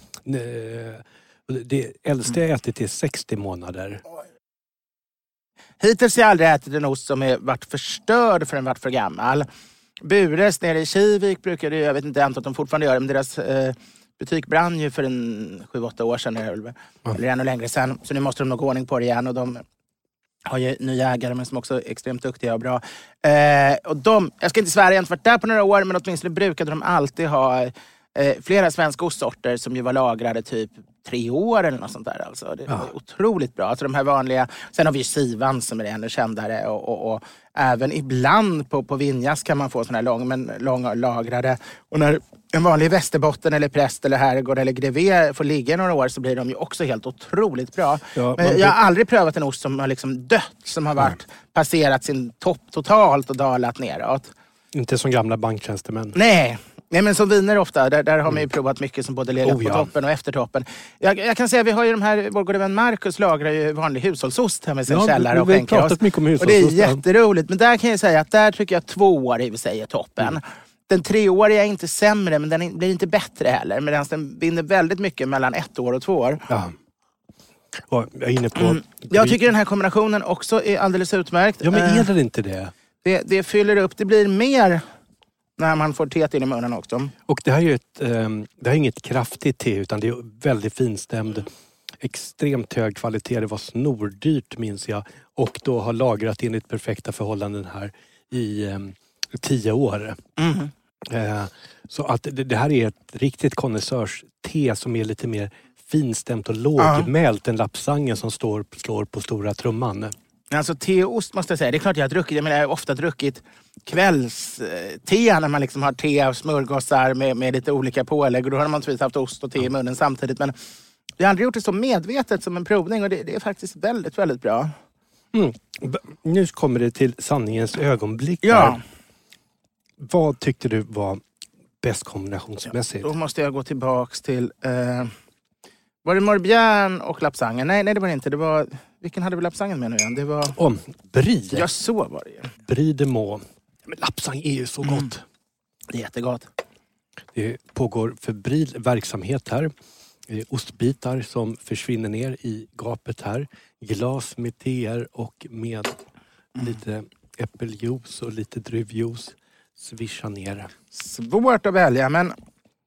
Det äldsta jag ätit är 60 månader. Hittills har jag aldrig ätit en ost som är varit förstörd för den varit för gammal. Bures nere i Kivik brukade, jag vet inte att de fortfarande gör det, men deras butik brann ju för 7-8 år sedan eller ännu längre sedan. Så nu måste de nog gå ordning på det igen och de har ju nya ägare men som också är extremt duktiga och bra. Och jag ska inte svära, jag har inte varit där på några år, men åtminstone brukade de alltid ha flera svenska ostsorter som ju var lagrade typ 3 år eller något sånt där. Alltså. Det var otroligt bra. Alltså de här vanliga, sen har vi ju Sivan som är ännu kändare och även ibland på Vinjas kan man få såna här långa lagrade. Och när en vanlig Västerbotten eller Präst eller Herrgård eller Grevé får ligga några år så blir de ju också helt otroligt bra. Ja, men jag har aldrig prövat en ost som har liksom dött, som har passerat sin topp totalt och dalat neråt. Inte som gamla banktjänstemän. Nej, men som viner ofta, där har man ju provat mycket som både legat på toppen och efter toppen. Jag kan säga, vi har ju de här, vår gode vän Marcus lagrar ju vanlig hushållsost här med sin källare och skänker oss. Pratat mycket om hushållsost. Och det är jätteroligt, men där kan jag säga att där tycker jag 2 år i sig är toppen. Den 3-åriga är inte sämre, men den blir inte bättre heller. Men den binder väldigt mycket mellan 1 år och 2 år. Ja. Och jag är inne på... Jag tycker den här kombinationen också är alldeles utmärkt. Ja, men är det inte det? Det fyller upp, det blir mer när man får teet in i munnen också. Och det här är ju det här är inget kraftigt te, utan det är väldigt finstämd, extremt hög kvalitet. Det var snordyrt, minns jag. Och då har lagrat enligt perfekta förhållanden här i 10 år. Så att det här är ett riktigt konnässörs-te som är lite mer finstämt och lågmält än lapsangen som slår på stora trumman. Alltså te och ost måste jag säga. Det är klart jag har ofta druckit kvällste när man liksom har te och smörgåsar med lite olika pålägg. Och då har man naturligtvis haft ost och te i munnen samtidigt. Men jag har aldrig gjort det så medvetet som en provning och det är faktiskt väldigt, väldigt bra. Nu kommer det till sanningens ögonblick. Ja. Vad tyckte du var bäst kombinationsmässigt? Då måste jag gå tillbaks till... var det Morbihan och lapsangen? Nej, det var det inte. Det var... Vilken hade vi lapsangen med nu igen? Det var... Brie. Ja, så var det ju. Brie de Meaux. Men lapsang är ju så gott. Det är jättegott. Det pågår febril verksamhet här. Det är ostbitar som försvinner ner i gapet här. Glas med teer och med lite äppeljuice och lite druvjuice. Svischa ner. Svårt att välja, men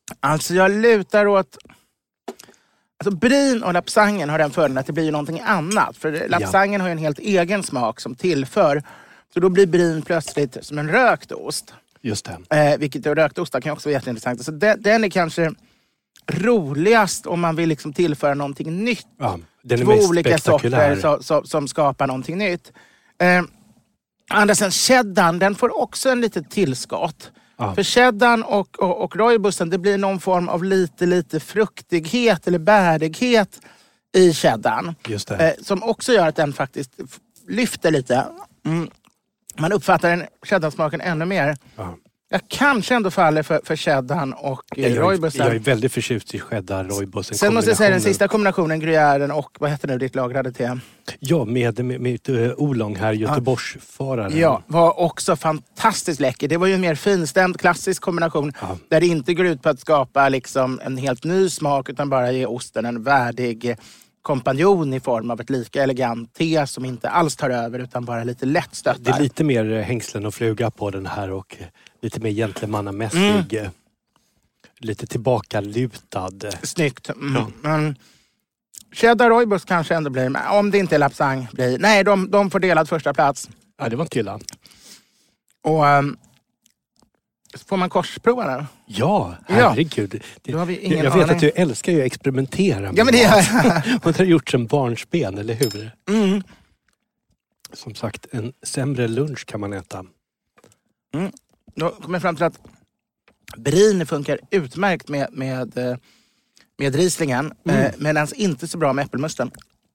Alltså jag lutar åt... Alltså brin och lapsangen har den fördelen att det blir ju någonting annat. För lapsangen har ju en helt egen smak som tillför. Så då blir brin plötsligt som en rökt ost. Just det. Vilket rökt ostar kan också vara jätteintressant. Så den är kanske roligast om man vill liksom tillföra någonting nytt. Ja, den är två mest olika sorter som skapar någonting nytt. Andra sen, cheddarn, den får också en litet tillskott. Ja. För cheddarn och rooibosten, det blir någon form av lite fruktighet eller bärighet i cheddarn. Just det. Som också gör att den faktiskt lyfter lite. Man uppfattar den cheddarsmaken ännu mer. Ja. Jag kanske ändå faller för cheddarn och rooibosten. Jag är väldigt förtjust i cheddar, rooibosten. Sen måste jag säga den sista kombinationen, gruyären och vad heter nu ditt lagrade te? Ja, med Olong här, Göteborgsfararen. Ja, var också fantastiskt läcker. Det var ju en mer finstämd klassisk kombination där det inte går ut på att skapa liksom en helt ny smak utan bara ge osten en värdig kompanjon i form av ett lika elegant te som inte alls tar över utan bara lite lätt stöttar. Det är lite mer hängslen och fluga på den här och lite mer gentlemannamässig. Lite tillbakalutad. Snyggt. Men cheddar rooibos kanske ändå blir, men om det inte är lapsang blir. Nej, de får delad första plats. Ja, det var inte illa. Och får man korsprova det? Ja, herregud. Jag vet att du älskar ju att experimentera med men det och det har gjort som barnsben, eller hur? Som sagt, en sämre lunch kan man äta. Då kommer jag fram till att brin funkar utmärkt med rieslingen, medan inte så bra med äppelmusten.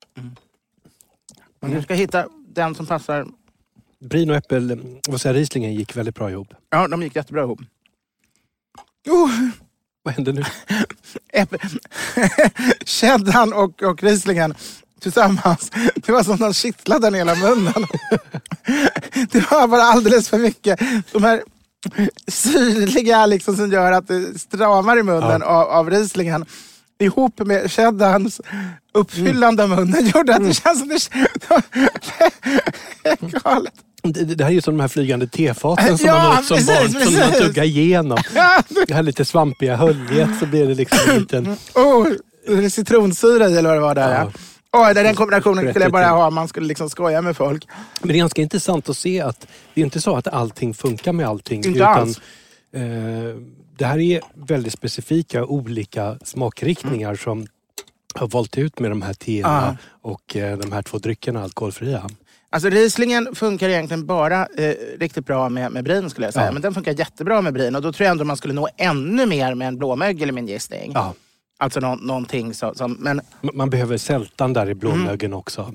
Du ska hitta den som passar. Brin och rieslingen gick väldigt bra ihop. Ja, de gick jättebra ihop. Vad hände nu? Cheddarn och rieslingen tillsammans. Det var som de kittlade den hela munnen. Det var bara alldeles för mycket. De här syrliga liksom som gör att det stramar i munnen av rieslingen ihop med cheddarns uppfyllande munnen gjorde att det känns som det är galet. Det här är ju som de här flygande tefaten som man åt som barn, som man tuggar igenom. Det här lite svampiga höljet så blir det liksom en liten... citronsyra eller vad det var där. Den kombinationen skulle jag bara ha om man skulle liksom skoja med folk. Men det är ganska intressant att se att det är inte så att allting funkar med allting. Inte alls. Det här är väldigt specifika olika smakriktningar som har valt ut med de här teerna och de här 2 dryckerna alkoholfria. Alltså rieslingen funkar egentligen bara riktigt bra med brin skulle jag säga. Ja. Men den funkar jättebra med brin och då tror jag ändå man skulle nå ännu mer med en blåmögel i min gissning. Ja. Alltså någonting som... Men... Man behöver sältan där i blåmögeln också.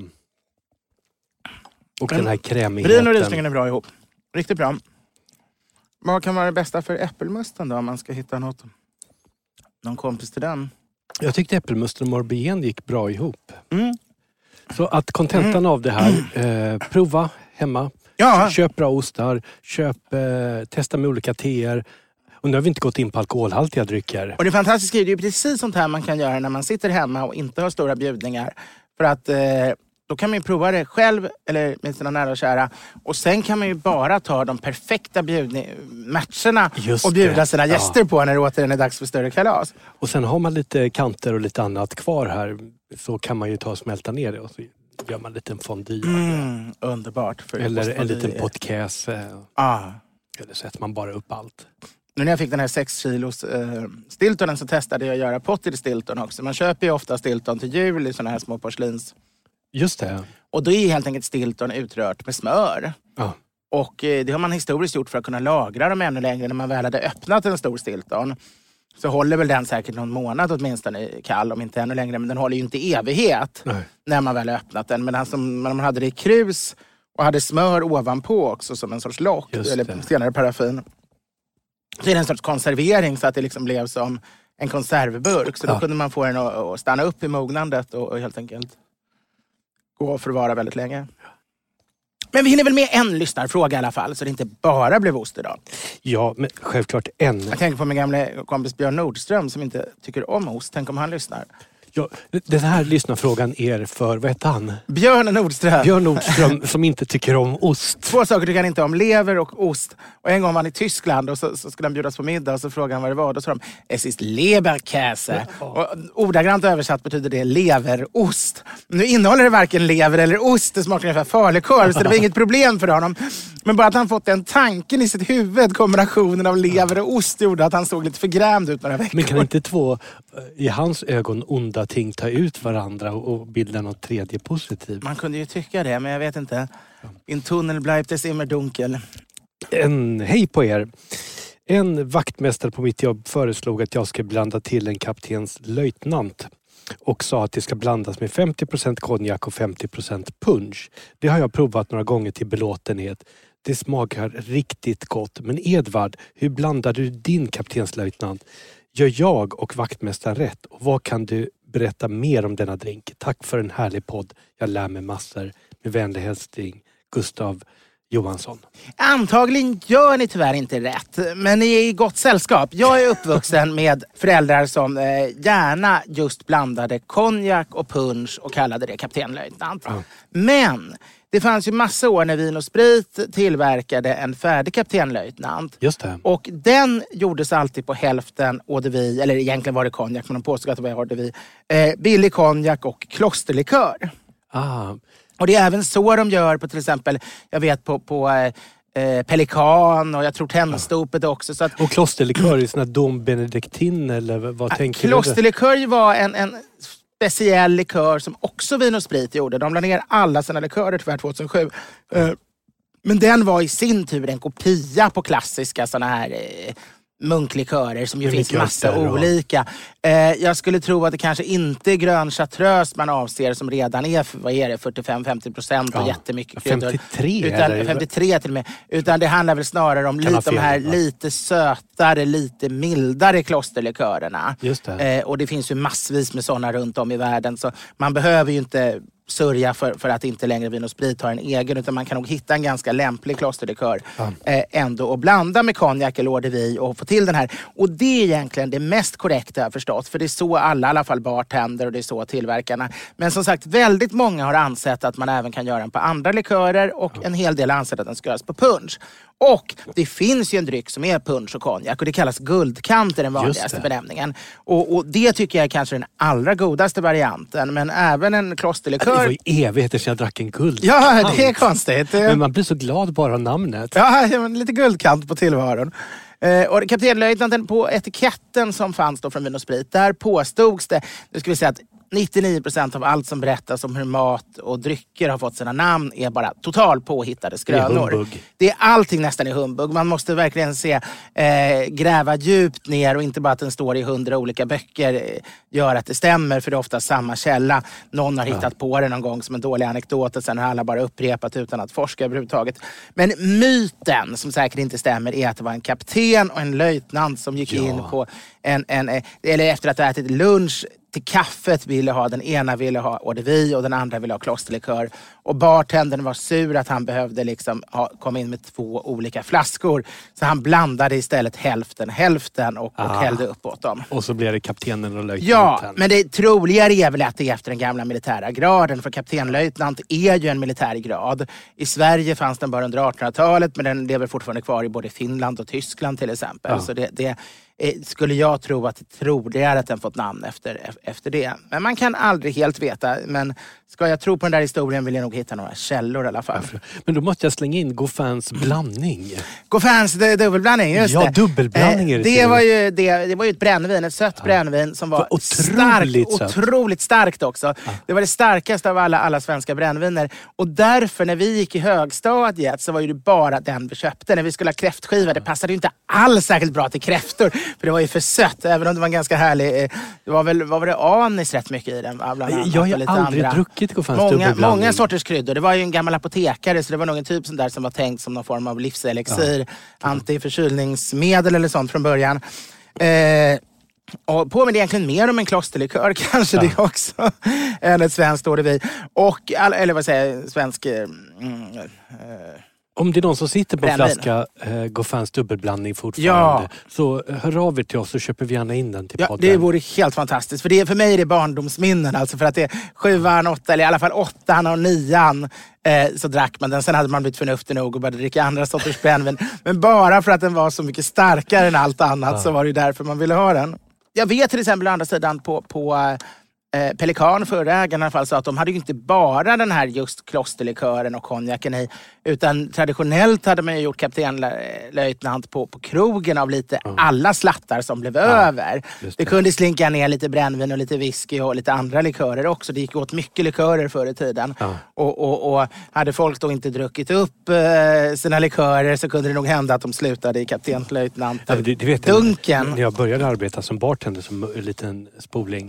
Och den här krämigheten. Brin och rieslingen är bra ihop. Riktigt bra. Vad kan vara det bästa för äppelmusten då om man ska hitta någon kompis till den? Jag tyckte äppelmusten och morbihan gick bra ihop. Så att kontentan av det här, prova hemma. Ja. Köp bra ostar, testa med olika teer. Och nu har vi inte gått in på alkoholhaltiga drycker. Och det fantastiska är ju precis sånt här man kan göra när man sitter hemma och inte har stora bjudningar. För att då kan man ju prova det själv eller med sina nära och kära. Och sen kan man ju bara ta de perfekta matcherna och bjuda sina gäster på när det återigen är dags för större kalas. Och sen har man lite kanter och lite annat kvar här så kan man ju ta och smälta ner det och så gör man en liten fondue. Underbart. Eller en liten potkäse. Eller sätter man bara upp allt. Nu när jag fick den här 6 kilos Stiltonen så testade jag att göra potted Stilton också. Man köper ju ofta Stilton till jul i såna här små porslins. Just det. Och då är helt enkelt Stilton utrört med smör. Ja. Och det har man historiskt gjort för att kunna lagra dem ännu längre. När man väl hade öppnat en stor Stilton så håller väl den säkert någon månad åtminstone kall, om inte ännu längre. Men den håller ju inte i evighet när man väl har öppnat den. Men alltså, man hade det i krus och hade smör ovanpå också som en sorts lock. Eller senare paraffin. Så är det en sorts konservering så att det liksom blev som en konservburk. Så då kunde man få den att stanna upp i mognandet och helt enkelt gå och förvara väldigt länge. Men vi hinner väl med en lyssnarfråga i alla fall så det inte bara blev ost idag. Ja, men självklart en. Jag tänker på min gamla kompis Björn Nordström som inte tycker om ost. Tänk om han lyssnar. Ja, den här lyssnarfrågan är för, vad heter han? Björn Nordström. Björn Nordström som inte tycker om ost. 2 saker tycker han inte om, lever och ost. Och en gång var han i Tyskland och så skulle han bjudas på middag och så frågade han vad det var. Då sa de, es ist Leberkäse. Och ordagrant översatt betyder det leverost. Nu innehåller det varken lever eller ost, det smakar ungefär falukorv, så det var inget problem för honom. Men bara att han fått den tanken i sitt huvud, kombinationen av lever och ost, gjorde att han såg lite förgrämd ut några veckor. Men kan inte 2 i hans ögon onda ting ta ut varandra och bilda något tredje positivt? Man kunde ju tycka det, men jag vet inte. In tunnel bleibt es immer dunkel. Hej på er! En vaktmästare på mitt jobb föreslog att jag ska blanda till en kaptens löjtnant och sa att det ska blandas med 50% konjak och 50% punch. Det har jag provat några gånger till belåtenhet. Det smakar riktigt gott. Men Edvard, hur blandar du din kaptenslöjtnant? Gör jag och vaktmästaren rätt? Och vad kan du berätta mer om denna drink? Tack för en härlig podd. Jag lär mig massor. Med vänlig hälsning, Gustav Johansson. Antagligen gör ni tyvärr inte rätt, men ni är i gott sällskap. Jag är uppvuxen med föräldrar som gärna just blandade konjak och punch och kallade det kaptenlöjtnant. Ja. Men det fanns ju massa år när Vin & Sprit tillverkade en färdig kaptenlöjtnant. Just det. Och den gjordes alltid på hälften eau de vie, eller egentligen var det konjak, men de påstod att det var eau de vie. Billig konjak och klosterlikör. Och det är även så de gör på till exempel, jag vet på Pelikan och jag tror Tändstopet också. Så att, och klosterlikör är sån här Dom Benediktin eller vad tänker du? Klosterlikör var en speciell likör som också Vin & Sprit gjorde. De la ner alla sina likörer tyvärr 2007. Men den var i sin tur en kopia på klassiska såna här munklikörer som ju finns massa olika. Jag skulle tro att det kanske inte är grön chartreuse man avser som redan är, vad är det, 45-50% och jättemycket kryddor. 53 till och med. Utan det handlar väl snarare om de här lite sötare, lite mildare klosterlikörerna. Just det. Och det finns ju massvis med sådana runt om i världen, så man behöver ju inte sörja för att inte längre Vin & Sprit har en egen, utan man kan nog hitta en ganska lämplig klosterlikör ändå och blanda med konjak eller eau de vie och få till den här. Och det är egentligen det mest korrekta jag förstått, för det är så alla, i alla fall bartender, och det är så tillverkarna. Men som sagt, väldigt många har ansett att man även kan göra den på andra likörer och en hel del har ansett att den ska göras på punch. Och det finns ju en dryck som är punch och konjak och det kallas guldkant, den vanligaste benämningen. Och det tycker jag är kanske den allra godaste varianten, men även en klosterlikör. Det var ju evigheter sedan jag drack en guldkant. Ja, det är konstigt. Men man blir så glad bara av namnet. Ja, lite guldkant på tillvaron. Och kaptenlöjtnanten på etiketten som fanns då från Vin & Sprit, där påstods det, nu ska vi säga att 99% av allt som berättas om hur mat och drycker har fått sina namn är bara total påhittade skrönor. Det är allting nästan i humbug. Man måste verkligen gräva djupt ner, och inte bara att den står i 100 olika böcker gör att det stämmer, för det är ofta samma källa. Någon har hittat på det någon gång som en dålig anekdot och sen har alla bara upprepat utan att forska överhuvudtaget. Men myten, som säkert inte stämmer, är att det var en kapten och en löjtnant som gick in på eller efter att ha ätit lunch till kaffet den ena ville ha eau de vie och den andra ville ha klosterlikör. Och bartendern var sur att han behövde komma in med 2 olika flaskor. Så han blandade istället hälften och hällde upp åt dem. Och så blev det kaptenen och löjtnanten. Ja, men det troligare är väl att det är efter den gamla militära graden. För kaptenlöjtnant är ju en militär grad. I Sverige fanns den bara under 1800-talet, men den lever fortfarande kvar i både Finland och Tyskland till exempel. Ja. Så det skulle jag tro att det troligare att den fått namn efter det. Men man kan aldrig helt veta. Men ska jag tro på den där historien vill jag nog hitta några källor i alla fall. Men då måste jag slänga in Goffins blandning. Goffins dubbelblandning, just det. Ja, dubbelblandning är det var ju ett brännvin, ett sött brännvin som var otroligt starkt också. Ja. Det var det starkaste av alla svenska brännviner. Och därför när vi gick i högstadiet så var ju det bara den vi köpte. När vi skulle ha kräftskiva, det passade ju inte alls särskilt bra till kräftor. För det var ju för sött, även om det var en ganska härlig. Det var det anis rätt mycket i den. Jag har aldrig druckit Goffins dubbelblandning. Många sorters kryddor. Det var ju en gammal apotekare, så det var nog en typ sån där som var tänkt som någon form av livselixir. Antiförkylningsmedel eller sånt från början. Och påminner egentligen mer om en klosterlikör kanske det också än ett svenskt eau de vie. Och, eller vad säger jag, svensk Om det är någon som sitter på en flaska Goffins dubbelblandning fortfarande, så hör av er till oss så köper vi gärna in den till podden. Det vore helt fantastiskt. För mig är det barndomsminnen. Alltså för att det är 7:an, 8 eller i alla fall 8:an och 9:an så drack man den. Sen hade man blivit förnuftig nog och började dricka andra sorters brännvin. Men bara för att den var så mycket starkare än allt annat så var det därför man ville ha den. Jag vet till exempel å andra sidan på Pelikan, förra ägaren i alla fall, sa att de hade ju inte bara den här just klosterlikören och konjaken i, utan traditionellt hade man ju gjort kaptenlöjtnant på krogen av lite alla slattar som blev över. Det kunde slinka ner lite brännvin och lite whisky och lite andra likörer också. Det gick åt mycket likörer förr i tiden. Och hade folk då inte druckit upp sina likörer så kunde det nog hända att de slutade i kaptenlöjtnant dunken. När jag började arbeta som bartender som en liten spoling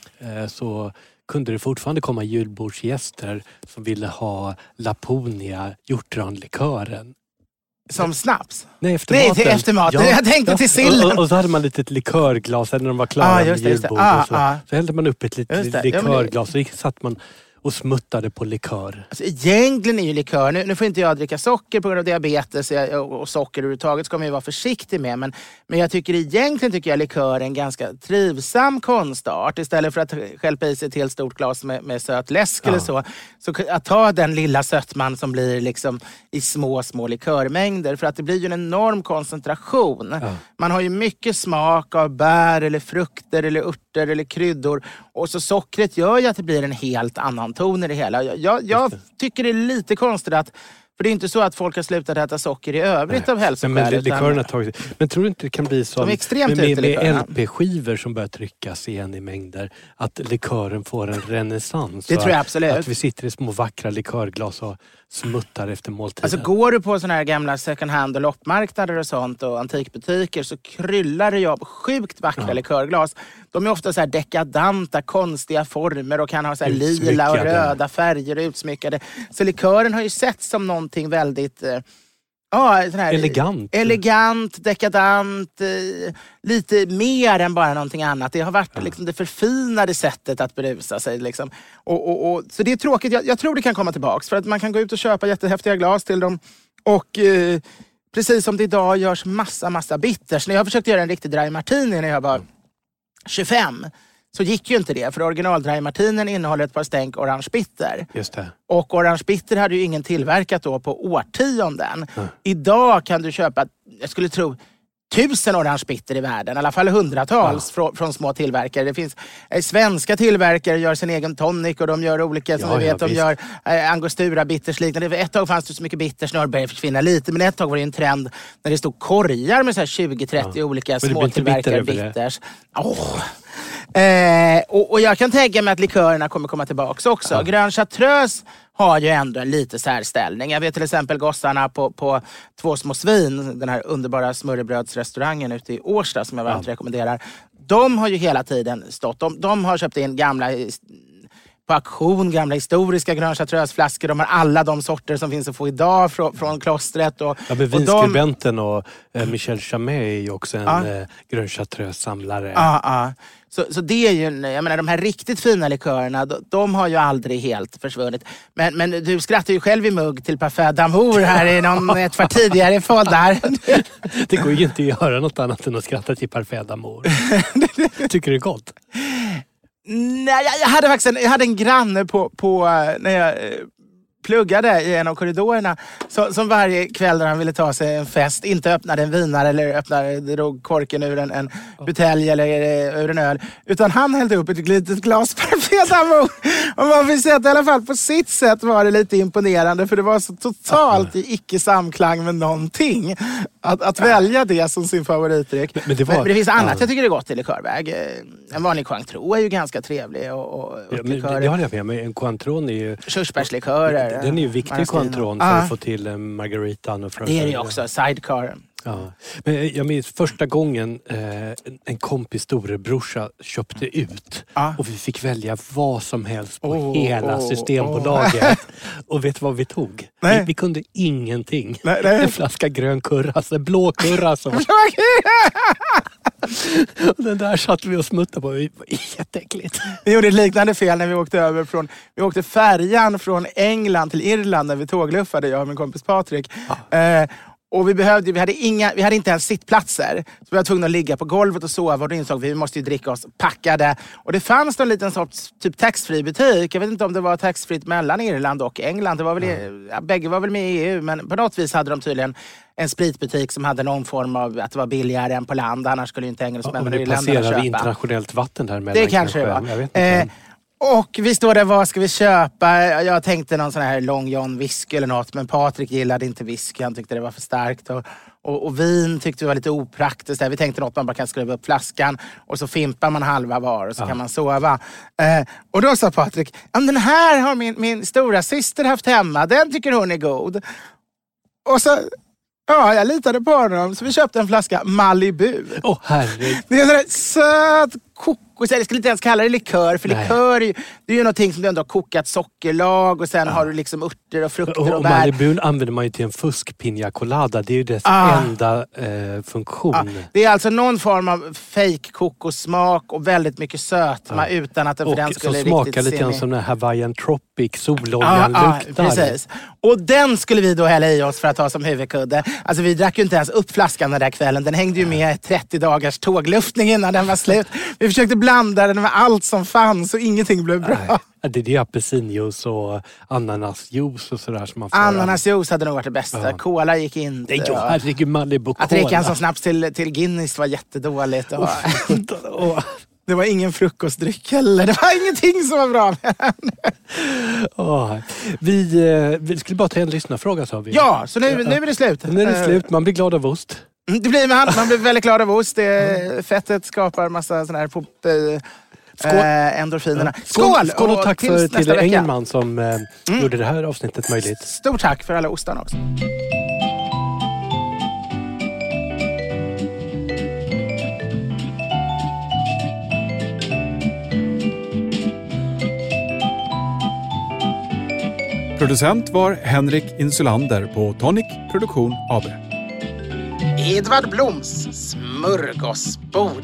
så kunde det fortfarande komma julbordsgäster som ville ha Laponia hjortronlikören. Som snaps? Nej, efter maten. Jag tänkte till sillen. Och så hade man lite likörglas när de var klara med julbord. Så hällde man upp ett litet likörglas och satt man och smuttade på likör. Alltså, egentligen är ju likör, nu får inte jag dricka socker på grund av diabetes och socker överhuvudtaget ska man ju vara försiktig med. Men jag tycker likör är en ganska trivsam konstart. Istället för att stjälpa i sig ett helt stort glas med söt läsk eller så att ta den lilla sötman som blir liksom i små likörmängder. För att det blir ju en enorm koncentration. Man har ju mycket smak av bär eller frukter eller örter eller kryddor. Och så sockret gör ju att det blir en helt annan ton i det hela. Jag tycker det är lite konstigt att, för det är inte så att folk har slutat äta socker i övrigt av hälsoskäl. Men tror du inte det kan bli så med LP-skivor som börjar tryckas igen i mängder, att likören får en renässans? Det tror jag absolut. Att vi sitter i små vackra likörglas och smuttar efter måltiden. Alltså går du på såna här gamla second hand och loppmarknader och sånt och antikbutiker så kryllar det ju av sjukt vackra likörglas. De är ofta så här dekadanta, konstiga former och kan ha så här lila och röda färger och utsmyckade. Så likören har ju sett som någonting väldigt sån här elegant, dekadant, lite mer än bara någonting annat. Det har varit liksom det förfinade sättet att berusa sig liksom. Och så det är tråkigt. Jag tror det kan komma tillbaks för att man kan gå ut och köpa jättehäftiga glas till dem och precis som det idag görs massa bitters. När jag försökte göra en riktig dry martini när jag var 25 så gick ju inte det, för original dry martinin innehåller ett par stänk orange bitter. Just det. Och orange bitter hade ju ingen tillverkat då på årtionden. Idag kan du köpa, jag skulle tro 1000 orange bitter i världen, i alla fall hundratals från små tillverkare. Det finns svenska tillverkare gör sin egen tonic och de gör olika som vi vet, de gör angostura bitters liknande. Ett tag fanns det så mycket bitters, nu började försvinna lite, men ett tag var det en trend när det stod korgar med så här 20-30 olika små tillverkare bitters. Och jag kan tänka mig att likörerna kommer komma tillbaka också. Grön Chartreuse har ju ändå en lite särställning. Jag vet till exempel gossarna på Två små svin, den här underbara smörrebrödsrestaurangen ute i Årsta som jag varmt rekommenderar. De har ju hela tiden stått, de har köpt in gamla på auktion, gamla historiska Grön Chartreuse-flaskor. De har alla de sorter som finns att få idag från klostret. Vinskribenten och Michel Chamet är ju också en Grön Chartreuse-samlare. Så det är ju, jag menar de här riktigt fina likörerna, de har ju aldrig helt försvunnit. Men du skrattar ju själv i mugg till Parfait d'Amour här i ett par tidigare poddar. Det går ju inte att göra något annat än att skratta till Parfait d'Amour. Tycker du det är gott? Nej, jag hade en granne på när jag pluggade i en av korridorerna som varje kväll när han ville ta sig en fest inte öppnade en vinare eller drog korken ur en butelj eller ur en öl, utan han hällde upp ett litet glas Parfait d'Amour. Och man vill säga att i alla fall på sitt sätt var det lite imponerande, för det var så totalt i icke-samklang med någonting att välja det som sin favoritdryck. Men det finns annat jag tycker det är gott i likörväg. En vanlig Cointreau är ju ganska trevlig och det har jag med. En Cointreau är ju körsbärslikörer. Den är ju viktig Cointreau för att få till Margaritan och det är det ju också, sidecar. Ja. Men jag minns första gången en kompis storebrorsa köpte ut och vi fick välja vad som helst på hela Systembolaget. Och vet vad vi tog? Vi kunde ingenting. En flaska grön curras, en blå curras. Och den där satt vi och smuttade på. Det var jätteäckligt. Vi gjorde ett liknande fel när vi åkte färjan från England till Irland när vi tågluffade, jag och min kompis Patrik. Och vi hade inte ens sittplatser. Så vi var tvungna att ligga på golvet och sova. Och då insåg vi måste ju dricka oss packade. Och det fanns en liten sorts typ taxfree butik. Jag vet inte om det var taxfree mellan Irland och England. Det var väl, bägge var väl med i EU. Men på något vis hade de tydligen en spritbutik som hade någon form av att det var billigare än på land. Annars skulle ju inte engelsmännen och irländarna köpa. Det placerar internationellt vatten där mellan. Det kanske det var. Jag vet inte. Och vi står där, vad ska vi köpa? Jag tänkte någon sån här Long John whisky eller något. Men Patrik gillade inte whisky, han tyckte det var för starkt. Och vin tyckte vi var lite opraktiskt. Vi tänkte något man bara kan skruva upp flaskan. Och så fimpar man halva var och så kan man sova. Och då sa Patrik, den här har min stora syster haft hemma. Den tycker hon är god. Och så... Ja, jag litade på honom. Så vi köpte en flaska Malibu. Herregud. Det är en söt kokos. Jag skulle inte ens kalla det likör. För likör det är ju någonting som du ändå har kokat sockerlag. Och sen har du liksom örter och frukter och bär. Malibun använder man ju till en fusk pina colada. Det är ju dess enda funktion. Det är alltså någon form av fake kokossmak och väldigt mycket sötma utan att den för den skulle riktigt smakar lite grann som den Hawaiian Tropic sololjan luktar. Precis. Och den skulle vi då hälla i oss för att ha som huvudkudde. Alltså vi drack ju inte ens upp flaskan den där kvällen. Den hängde ju med 30 dagars tågluftning innan den var slut. Vi försökte blanda den med allt som fanns och ingenting blev bra. Det är apelsinjuice och ananasjuice och sådär som man får. Ananasjuice hade nog varit det bästa. Cola gick inte. Herregud, Malibu Cola. Att dricka en sån snaps till Guinness var jättedåligt. Det var ingen frukostdryck heller. Det var ingenting som var bra med den. Vi skulle bara ta en lyssnarfråga, sa vi. Ja, så nu är det slut. Nu är det slut. Man blir glad av ost. Det blir man blir väldigt glad av ost. Fettet skapar massa sån här endorfinerna. Skål och tack till Engelman som gjorde det här avsnittet möjligt. Stort tack för alla ostarna också. Producent var Henrik Insulander på Tonic Produktion AB. Edvard Bloms smörgåsbord.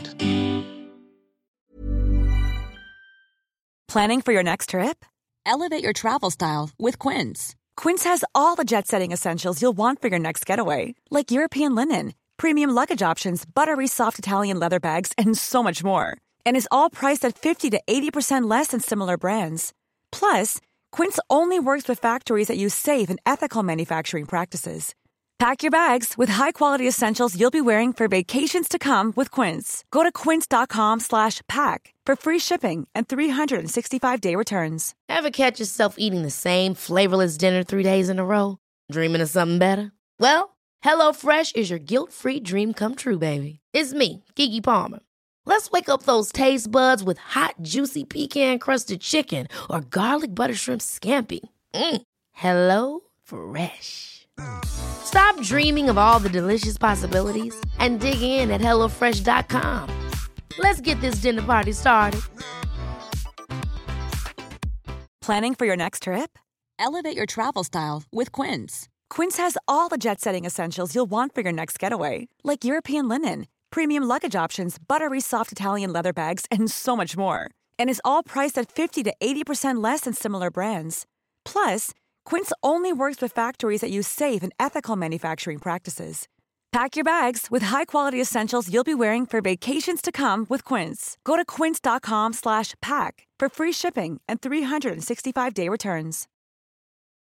Planning for your next trip? Elevate your travel style with Quince. Quince has all the jet-setting essentials you'll want for your next getaway, like European linen, premium luggage options, buttery soft Italian leather bags, and so much more. And is all priced at 50 to 80% less than similar brands. Plus, Quince only works with factories that use safe and ethical manufacturing practices. Pack your bags with high-quality essentials you'll be wearing for vacations to come with Quince. Go to quince.com/pack for free shipping and 365-day returns. Ever catch yourself eating the same flavorless dinner 3 days in a row? Dreaming of something better? Well, HelloFresh is your guilt-free dream come true, baby. It's me, Keke Palmer. Let's wake up those taste buds with hot, juicy pecan-crusted chicken or garlic butter shrimp scampi. Hello Fresh. Stop dreaming of all the delicious possibilities and dig in at HelloFresh.com. Let's get this dinner party started. Planning for your next trip? Elevate your travel style with Quince. Quince has all the jet-setting essentials you'll want for your next getaway, like European linen, premium luggage options, buttery soft Italian leather bags, and so much more. And is all priced at 50 to 80% less than similar brands. Plus, Quince only works with factories that use safe and ethical manufacturing practices. Pack your bags with high-quality essentials you'll be wearing for vacations to come with Quince. Go to quince.com/pack for free shipping and 365-day returns.